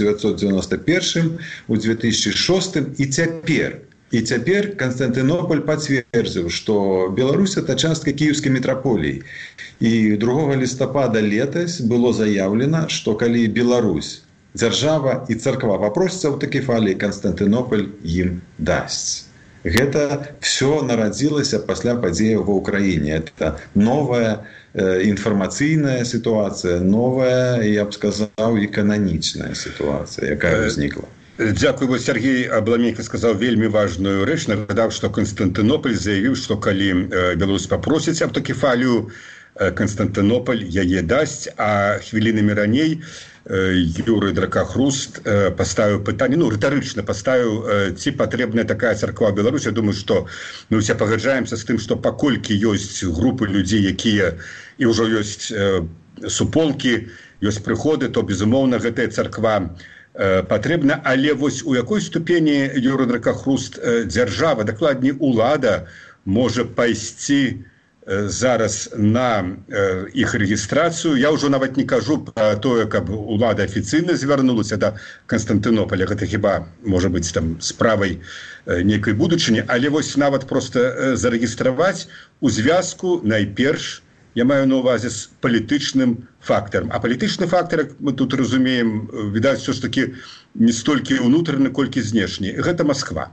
1991, у 2006 і цяпер. І цяпер Канстантынополь пацвердзіў, што Беларусь – это частка кіеўскай метраполіі. І 2 лістапада летась было заяўлена, што калі Беларусь, дзяржава і царква папросіцца аўтакефаліі, Канстантынополь ім дасць. Гэта все нарадзілася пасля падзеяў ва Ўкраіне. Это новая інфармацыйная сітуацыя, новая, я б сказаў, і кананічная сітуацыя, якая ўзнікла. Дзякую, Сергей Абламенька сказаў вельмі важную рэч, нагадаў, што Канстантынополь заявіў, што калі Беларусь папросіць аўтакефалію, Канстантынополь яе дасць, а хвілінамі раней Юрый Дракахруст поставіў пытанне, рытарычна поставіў, ці патрэбная такая царква ў Беларусі. Я думаю, што мы ўсе пагаджаемся з тым, што паколькі ёсць групы людзей, якія і ўжо ёсць суполкі, ёсць прыходы, то, безумоўна, гэтая царква патрэбна. Але вось у якой ступені, Юрый Дракахруст, дзяржава, дакладней улада, можа пайсці зараз на іх рэгістрацыю. Я ўжо нават не кажу пра тое, каб улада афіцыйна звярнулася да Канстантынополя. Гэта хіба, можа быць, там справай нейкай будучыні. Але вось нават проста зарэгістраваць у звязку найперш, я маю на увазе, з палітычным фактарам. А палітычны фактар, як мы тут разумеем, відаць, все ж таки не столькі ўнутраны, колькі знешні. Гэта Москва.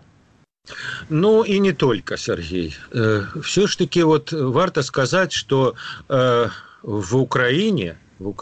Ну и не только, Сергей. Все ж таки вот варто сказать, что в Украине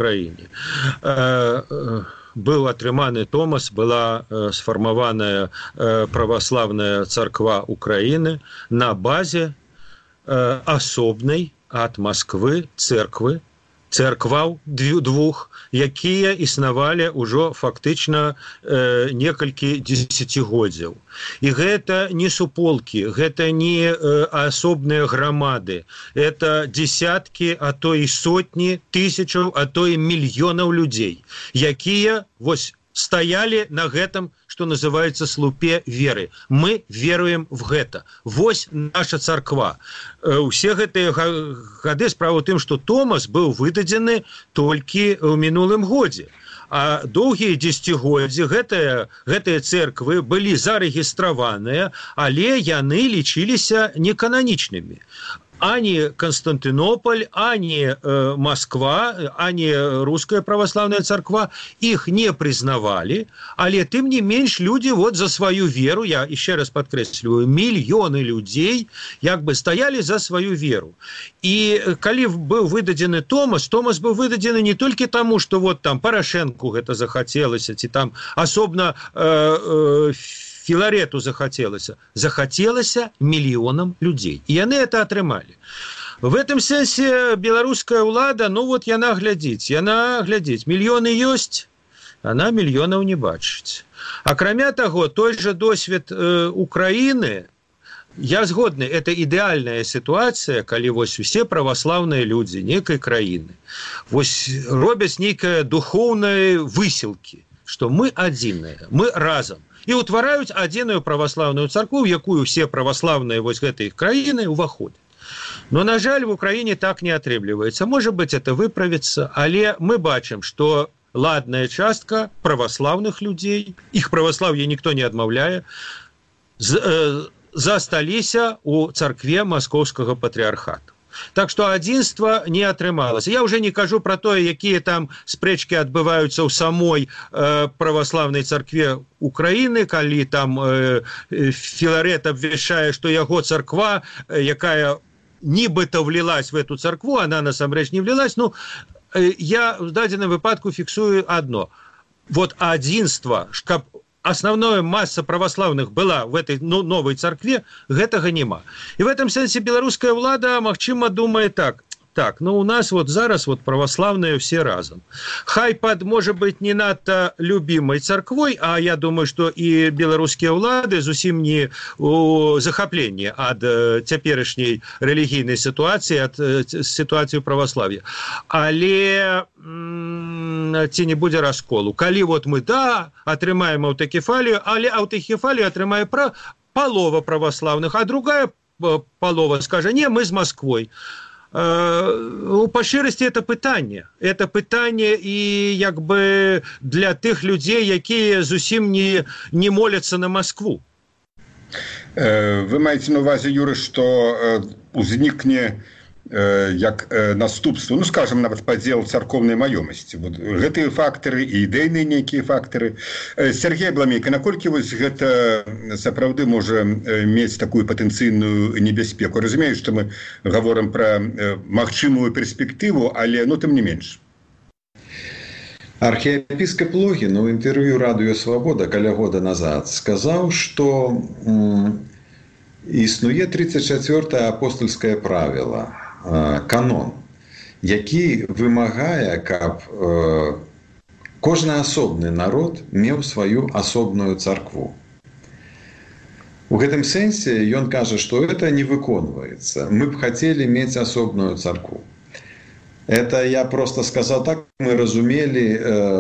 был атрыманы Томас, была сфармаваная православная царква Украины на базе асобнай ад Москвы церкваў двух, якія існавалі ўжо фактычна некалькі дзесяцігоддзяў. І гэта не суполкі, гэта не асобныя грамады, это десяткі, а то і сотні тысячаў, а то і мільёнаў людзей, якія вось стаялі на гэтым, что называется, слупе веры. Мы веруем в гэта. Вось наша царква. Усе гэтыя гады справа ў тым, што Томас быў выдадзены толькі ў мінулым годзе. А доўгія дзесяцігоддзі гэтыя церквы былі зарэгістраваныя, але яны лічыліся некананічнымі. Ані Константинополь, ані Москва, ані Русская православная церква их не признавали, але тым не менш люди вот за свою веру, я еще раз подкресливаю, миллионы людей як бы стояли за свою веру. И калі был выдадзены Томас был выдадзены не только тому, что вот там Порошенку гэта захацелася, ці там асобна Філарету захацелася мільёнам людзей. І яны это атрымалі. В этом сэнсе беларуская ўлада, ну вот яна глядзіць. Мільёны ёсць, она мільёнаў не бачыць. Акрамя таго, той же досвед Украины, я згодны, это ідэальная сітуацыя, калі вось усе праваслаўныя людзі нейкай краіны вось робяць нейкае духоўныя высілкі, што мы адзіныя, мы разам. І ўтвараюць адзіную праваслаўную царкву, у якую все праваслаўныя вось гэтай краіны ўваходзяць. Но, на жаль, в Украине так не атрымліваецца. Может быть, это выправится, але мы бачым, что ладная частка православных людей, их православие никто не адмаўляе, засталіся у царкве Маскоўскага патрыархату. Так что адзінства не атрымалася. Я уже не кажу про тое, якія там спрэчкі адбываюцца ў самой православнай царкве Украины, калі там Філарет абвяшчае, што яго царква, якая нібыта влилась в эту царкву, она насамрэч не влилась. Ну, я в дадзеным выпадку фіксую одно. Вот адзінства, каб основная масса православных была в этой новой церкве, гэтага нема. И в этом сенсе белорусская влада, магчыма, думает так, ну у нас вот зараз вот православные все разом. Хай под, может быть, не надто любимой церквой, а я думаю, что и белорусские влады зусім не у захаплении от цяперашняй религийной ситуации, от ситуации православия. Але ці не будзе расколу. Калі вот мы, да, атрымаем аўтакефалію, але аўтакефалію атрымае полова православных, а другая полова скажа, не, мы з Москвой. По шчырасці это пытанне і як бы для тых людзей, якія зусім не моляцца на Москву. Вы маеце на увазе, Юры, што узнікне як наступство, ну, скажем, нават падзел царкоўнай маёмасці. Вот гэтыя фактары і ідэйныя нейкія фактары. Сергей Бламейка, наколькі вось гэта сапраўды можа мець такую патэнцыйную небяспеку? Разумею, што мы гаворым пра магчымую перспектыву, але, ну, тым не менш. Архіепіскап Логін у інтэрв'ю Радыё Свабода каля года назад сказаў, што існуе 34-е апостольскае правіла, канон, які вымагае, каб кожны асобны народ меў сваю асобную царкву. У гэтым сэнсе ён кажа, што это не выконваецца. Мы б хацелі мець асобную царкву. Это я просто сказал так, мы разумели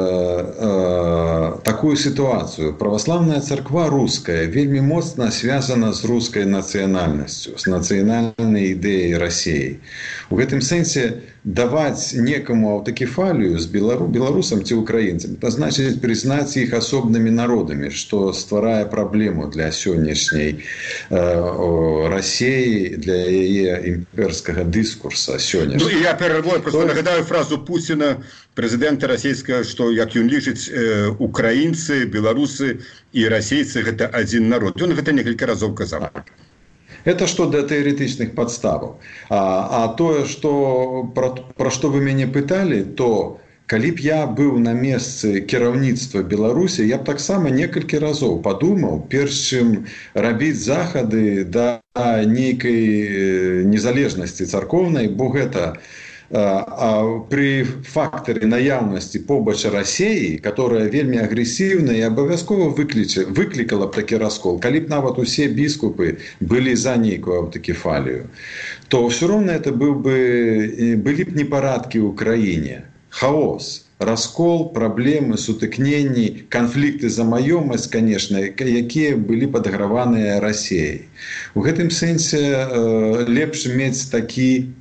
такую ситуацию. Православная церква русская вельми моцна связана с русской национальностью, с национальной идеей России. В этом сенсе давать некому аўтакефалію с белорусам ці украинцам, это значит признать их особными народами, что стварае проблему для сённяшняй России, для яе имперского дискурса сённяшняга. Ну, я перерву, просто нагадаю фразу Путина, президента российского, что, як ён лічыць, украинцы, белорусы и российцы – это один народ. Он это несколько разов казал. Это что до теоретичных подставов. А то, что, про что вы меня пытали, то, калі б я был на месцы кіраўніцтва Беларусі, я б таксама некалькі разоў падумаў, перш чым рабіць захады да нейкай незалежнасці царкоўнай, бо гэта при факторе наяўнасці побач России, которая вельмі агрессивна и обовязково выкликала б такі раскол, калі б нават усе біскупы были за нейкую аўтакефалію, то все равно это были б непарадкі ў краіне, хаос, раскол, проблемы, сутыкненні, конфликты за маёмасць, конечно, якія былі падаграваныя Россией. У гэтым сэнсе лепш мець такі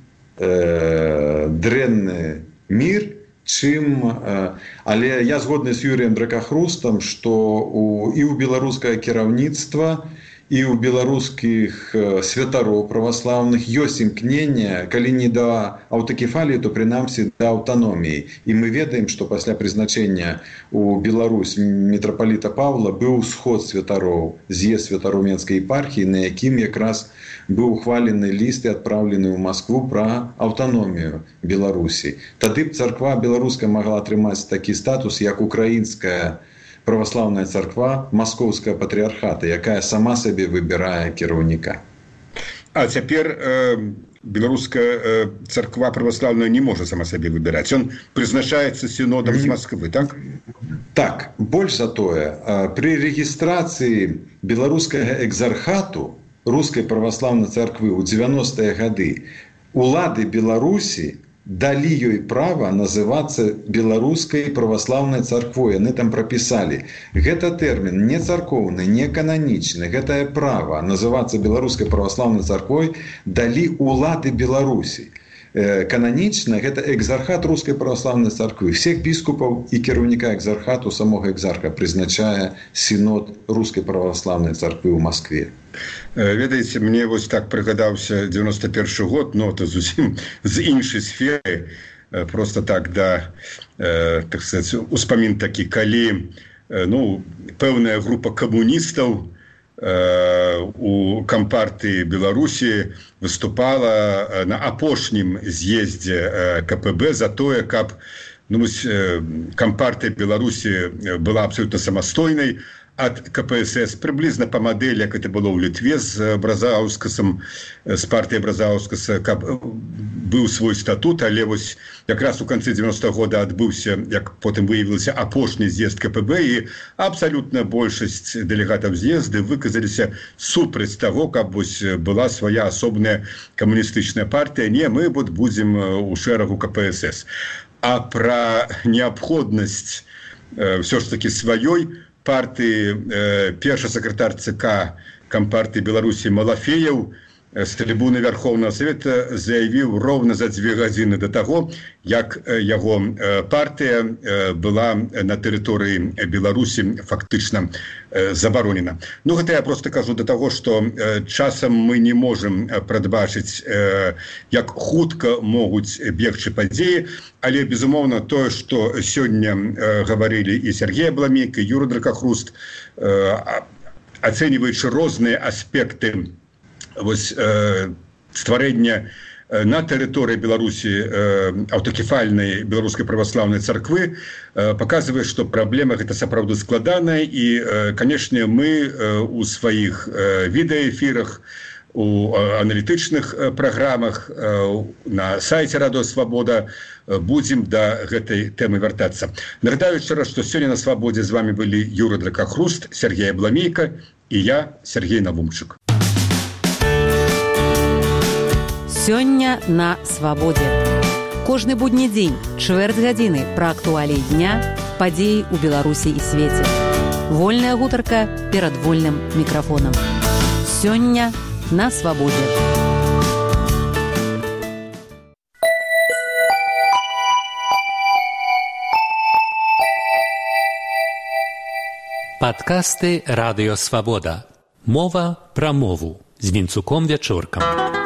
дрэнны мир, чым... Але я згодны з Юрыем Дракахрустам, што і ў беларускае кіраўніцтва, і ў беларускіх святароў праваслаўных ёсць імкненне, калі не да аўтакефаліі, то прынамсі да аўтаноміі. І мы ведаем, што пасля прызначэння у Беларусь мітрапаліта Павла быў сход святароў, з'езд святароў-менскай епархіі, на якім якраз быў ухвалены ліст і адпраўлены ў Маскву пра аўтаномію Беларусі. Тады б царква беларуская магла атрымаць такі статус, як украінская православная церква Московского патриархата, якая сама себе выбирае кіраўніка. А цяпер беларуская церква православная не может сама себе выбирать. Он призначается синодом с Москвы, так? Так, больш за тое, при регистрации беларускага экзархату рускай православной церквы ў 90-е гады улады Беларусі далі ёй права называцца беларускай праваслаўнай царквой. Яны там прапісалі. Гэта тэрмін не царкоўны, не кананічны. Гэтае права называцца беларускай праваслаўнай царквой далі улады Беларусі. Кананічна гэта экзархат рускай праваслаўнай царквы. Всех біскупаў і кіраўніка экзархату, самога экзарха прызначае сінод рускай праваслаўнай царквы ў Маскве. Ведаеце, мне вось так прыгадаўся 91 год, но это зусім з іншай сферы, просто так да, так сказать, успамін такі, калі пэўная група камуністаў у Кампартыі Беларусі выступала на апошнім з'ездзе КПБ за тое, каб Кампартыя Беларусі была абсолютно самастойнай ад КПСС, прыблізна па мадэлі, як это было ў Літве з Бразаўскасам, з партыяй Бразаўскаса, каб быў свой статут, але вось якраз у канцы 90-го года адбыўся, як потым выявілася, апошні з'езд КПБ, і абсалютна большасць дэлегатаў з'езды выказаліся супраць таго, каб вось была свая асобная камуністычная партыя. Не, мы вот будзем у шэрагу КПСС. А пра неабходнасць ўсё ж такі сваёй партыі першы сакратар ЦК Кампартыі Беларусі Малафеяў з трыбуны Верховнага Савета заявіў роўна за 2 гадзіны да таго, як яго партыя была на тэрыторыі Беларусі фактычна забаронена. Гэта я просто кажу да таго, што часам мы не можам прадбачыць, як хутка могуць бегчы падзеі, але, безумоўна, тое, што сёння гаварылі і Сергей Абламейка, і Юра Дракахруст, ацэньваючы розныя аспекты стварэння на тэрыторыі Беларусі аўтакефальнай беларускай праваслаўнай царквы, паказвае, што праблема гэта сапраўды складаная, і, канешне, мы у сваіх відэаэфірах, у аналітычных праграмах, на сайце Радыё Свабода будзем да гэтай тэмы вяртацца. Нагадаю яшчэ раз, што сёння на Свабодзе з вами былі Юра Дракахруст, Сергей Абламейка і я, Сергей Навумчык. Сёння на Свабодзе. Кожны будні дзень, чвэрць гадзіны пра актуаліі дня, падзеі ў Беларусі і свеце. Вольная гутарка перад вольным мікрафонам. Сёння на Свабодзе. Падкасты Радыё Свабода. Мова пра мову з Вінцуком Вячоркам.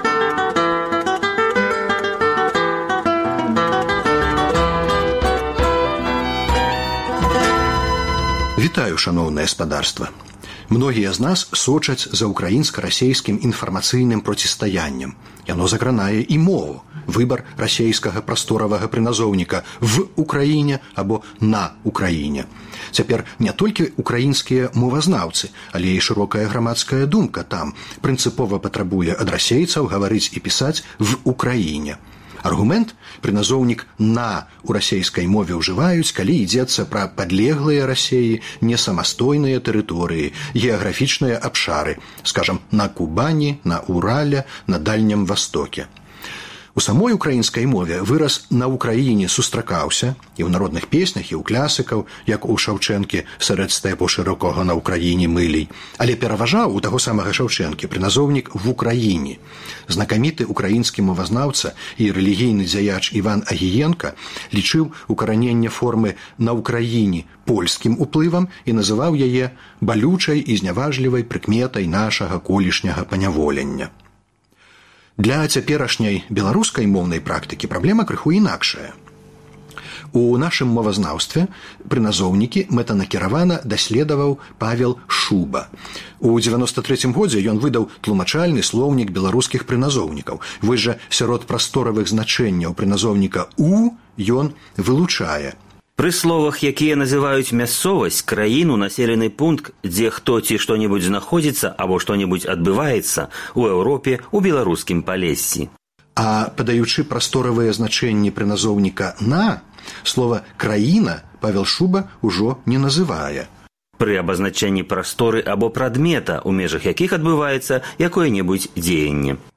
Вітаю, шаноўнае спадарства. Многія з нас сочаць за украінска-расейскім інфармацыйным процістаяннем. Яно закранае і мову, выбар расейскага прасторавага прыназоўніка в Украіне або на Украіне. Цяпер не толькі украінскія мовазнаўцы, але і шырокая грамадская думка там прынцыпова патрабуе ад расейцаў гаварыць і пісаць в Украіне. Аргумент прыназоўнік «на» у расейскай мове ўжываюць, калі ідзецца пра падлеглыя Расеі, несамастойныя тэрыторыі, геаграфічныя абшары, скажам, на Кубані, на Урале, на Дальнім Востоке. У самой украінскай мове выраз «на Украіне» сустракаўся і ў народных песнях, і ў класікаў, як у Шаўчэнкі «Сярод стэпу шырокога на Украіне мылей». Але пераважаў у таго самага Шаўчэнкі прыназоўнік «в Украіне». Знакаміты украінскі мовазнаўца і рэлігійны дзяяч Іван Агіенка лічыў укараненне формы «на Украіне» польскім уплывам і называў яе балючай і зняважлівай прыкметай нашага колішняга паняволення. Для цяперашняй беларускай моўнай практыкі праблема крыху інакшая. У нашым мовазнаўстве прыназоўнікі мэтанакіравана даследаваў Павел Шуба. У 93 годзе ён выдаў тлумачальны слоўнік беларускіх прыназоўнікаў. Вось жа сярод прасторавых значэнняў прыназоўніка «у» ён вылучае. Пры словах, якія называюць мясцовасць, краіну, населены пункт, дзе хто ці што-небудзь знаходзіцца або што-небудзь адбываецца у Еўропе, у беларускім Палессі. А падаючы прасторавыя значэнні прыназоўніка «на», слова «краіна» Павел Шуба ўжо не называе. Пры абазначэнні прасторы або прадмета, у межах якіх адбываецца якое-небудзь дзеянне.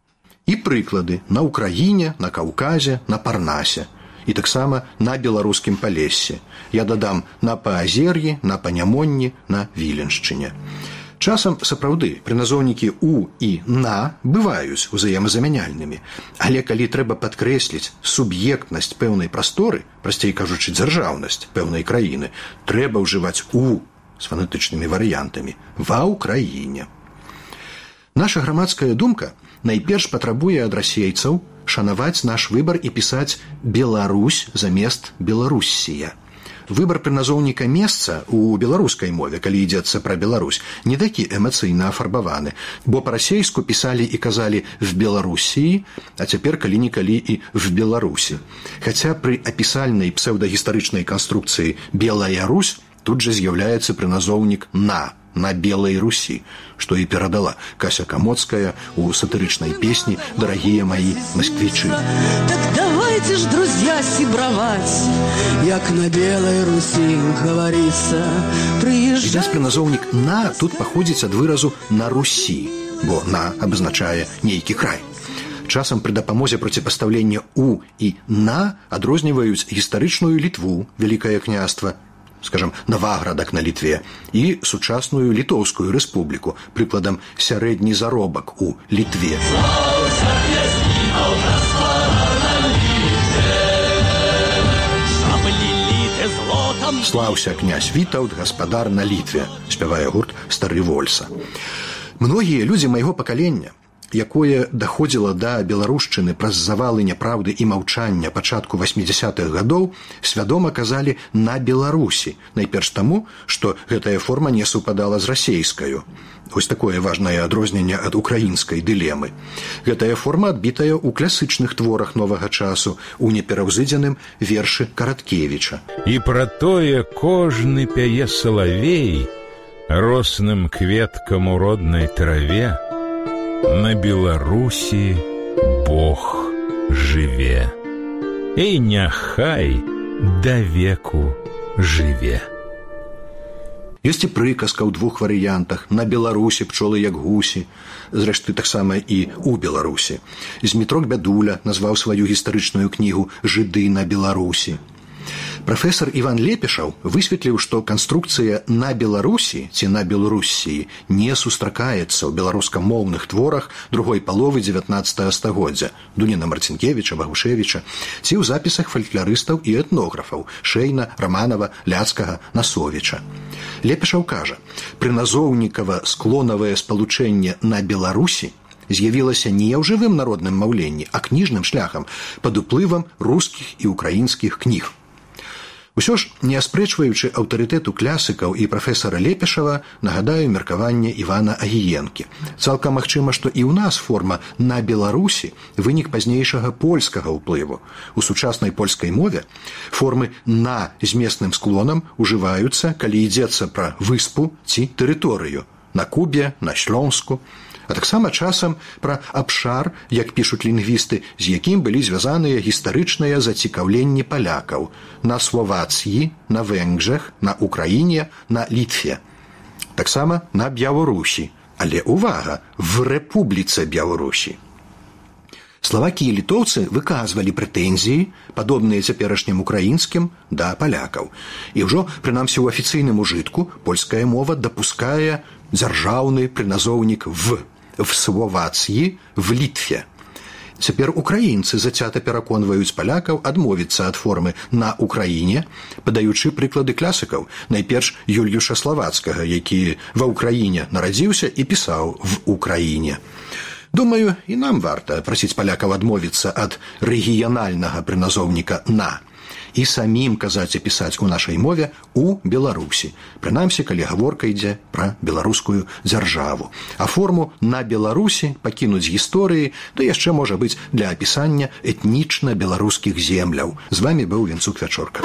І прыклады на Украіне, на Каўказе, на Парнасе. І таксама на беларускім Палессі. Я дадам на Паазер'і, на Панямонні, на Віленшчыне. Часам, сапраўды, прыназоўнікі «у» і «на» бываюць узаемазамяняльнымі. Але калі трэба падкрэсліць суб'ектнасць пэўнай прасторы, прасцей кажучы, дзяржаўнасць пэўнай краіны, трэба ўжываць «у» з фанетычнымі варыянтамі «ва ўкраіне». Наша грамадская думка найперш патрабуе ад расейцаў шанаваць наш выбар і пісаць «Беларусь» замест «Беларуссія». Выбар прыназоўніка месца ў беларускай мове, калі ідзецца пра Беларусь, не такі эмацыйна афарбаваны, бо па-расейску пісалі і казалі «в Беларусіі», а цяпер калі-нікалі і «в Беларусі». Хаця пры апісальнай псеўдагістарычнай канструкцыі «Белая Русь» тут жа з'яўляецца прыназоўнік «на» Белой Русі, што і перадала Кася Камоцкая у сатырычнай песні «Дорогие мои москвичи». Так давайте ж, друзья, сябраваць, як на Белой Руси говорится, приезжай. Здесь прыназоўнік «на» тут паходзіць ад выразу «на Русі», бо «на» абазначае нейкі край. Часам пры дапамозе проціпастаўлення «у» і «на» адрозніваюць гістарычную Літву, Вялікае княства, скажем, Новаградак на Літве, і сучасную Літоўскую рэспубліку, прыкладам сярэдні заробак у Літве. Слаўся князь Вітаўт, гаспадар на Літве, спявае гурт «Стары Вольса». Многія людзі майго пакалення, якое даходзіла да беларушчыны праз завалы няпраўды і маўчання пачатку 80-х гадоў, свядома казалі «на Беларусі», найперш таму, што гэтая форма не супадала з расейскаю. Вось такое важнае адрозненне ад украінскай дылемы. Гэтая форма адбітая ў класычных творах новага часу, у непераўзыдзеным вершы Караткевіча. І пра тое кожны пяе салавей росным кветкам у роднай траве, на Беларусі Бог жыве, і няхай да веку жыве. Ёсць і прыказка ў двух варыянтах: на Беларусі пчолы як гусі, зрэшты таксама і ў Беларусі. Змітрок Бядуля назваў сваю гістарычную кнігу «Жыды на Беларусі». Прафесор Іван Лепешаў высветліў, што канструкцыя «на Беларусі» ці «на Беларуссіі» не сустракаецца ў беларускамоўных творах другой паловы 19 стагоддзя Дуніна Марцінкевіча, Багушевіча, ці ў запісах фалькларыстаў і этнографаў Шэйна, Раманава, Ляцкага, Насовіча. Лепешаў кажа, прыназоўнікава-склонавае спалучэнне «на Беларусі» з'явілася не ў жывым народным маўленні, а кніжным шляхам пад уплывам рускіх і украінскіх кніг. Усё ж, не аспрэчваючы аўтарытэту класікаў і прафесара Лепешава, нагадаю меркаванне Івана Агіенкі. Цалкам магчыма, што і ў нас форма «на Беларусі» вынік пазнейшага польскага ўплыву. У сучаснай польскай мове формы «на» з месным склонам ужываюцца, калі ідзецца пра выспу ці тэрыторыю, на Кубе, на Шлёнску, а таксама часам пра абшар, як пішуць лінгвісты, з якім былі звязаныя гістарычныя зацікаўленні палякаў на Словацыі, на Венграх, на Украіне, на Літве. Таксама на Бяларусі, але увага, в Рэпубліцы Бяларусі. Славакі і літоўцы выказвалі прэтэнзіі, падобныя цяперашнім украінскім, да палякаў. І ўжо, прынамсі ў афіцыйным ужытку, польская мова дапускае дзяржаўны прыназоўнік «в» Словацыі, в Літве. Цяпер украінцы зацята пераконваюць палякаў адмовіцца ад формы «на Украіне», падаючы прыклады класікаў, найперш Юльюша Славацкага, які ва Ўкраіне нарадзіўся і пісаў в Украіне. Думаю, і нам варта прасіць палякаў адмовіцца ад рэгіянальнага прыназоўніка «на» і самім казаць і пісаць у нашай мове «у Беларусі», прынамсі, калі гаворка ідзе пра беларускую дзяржаву. А форму «на Беларусі» пакінуць гісторыі, то яшчэ можа быць для апісання этнічна-беларускіх земляў. З вамі быў Венцук Вячорка.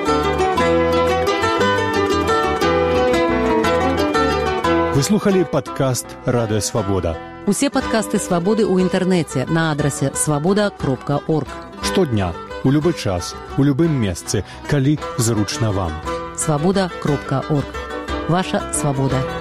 Вы слухали падкаст «Радыё Свабода». Усе падкасты «Свабоды» ў інтэрнэце на адрасе свабода.орг. Штодня, у любы час, у любым месцы, калі зручна вам. Свабода.орг. Ваша свабода.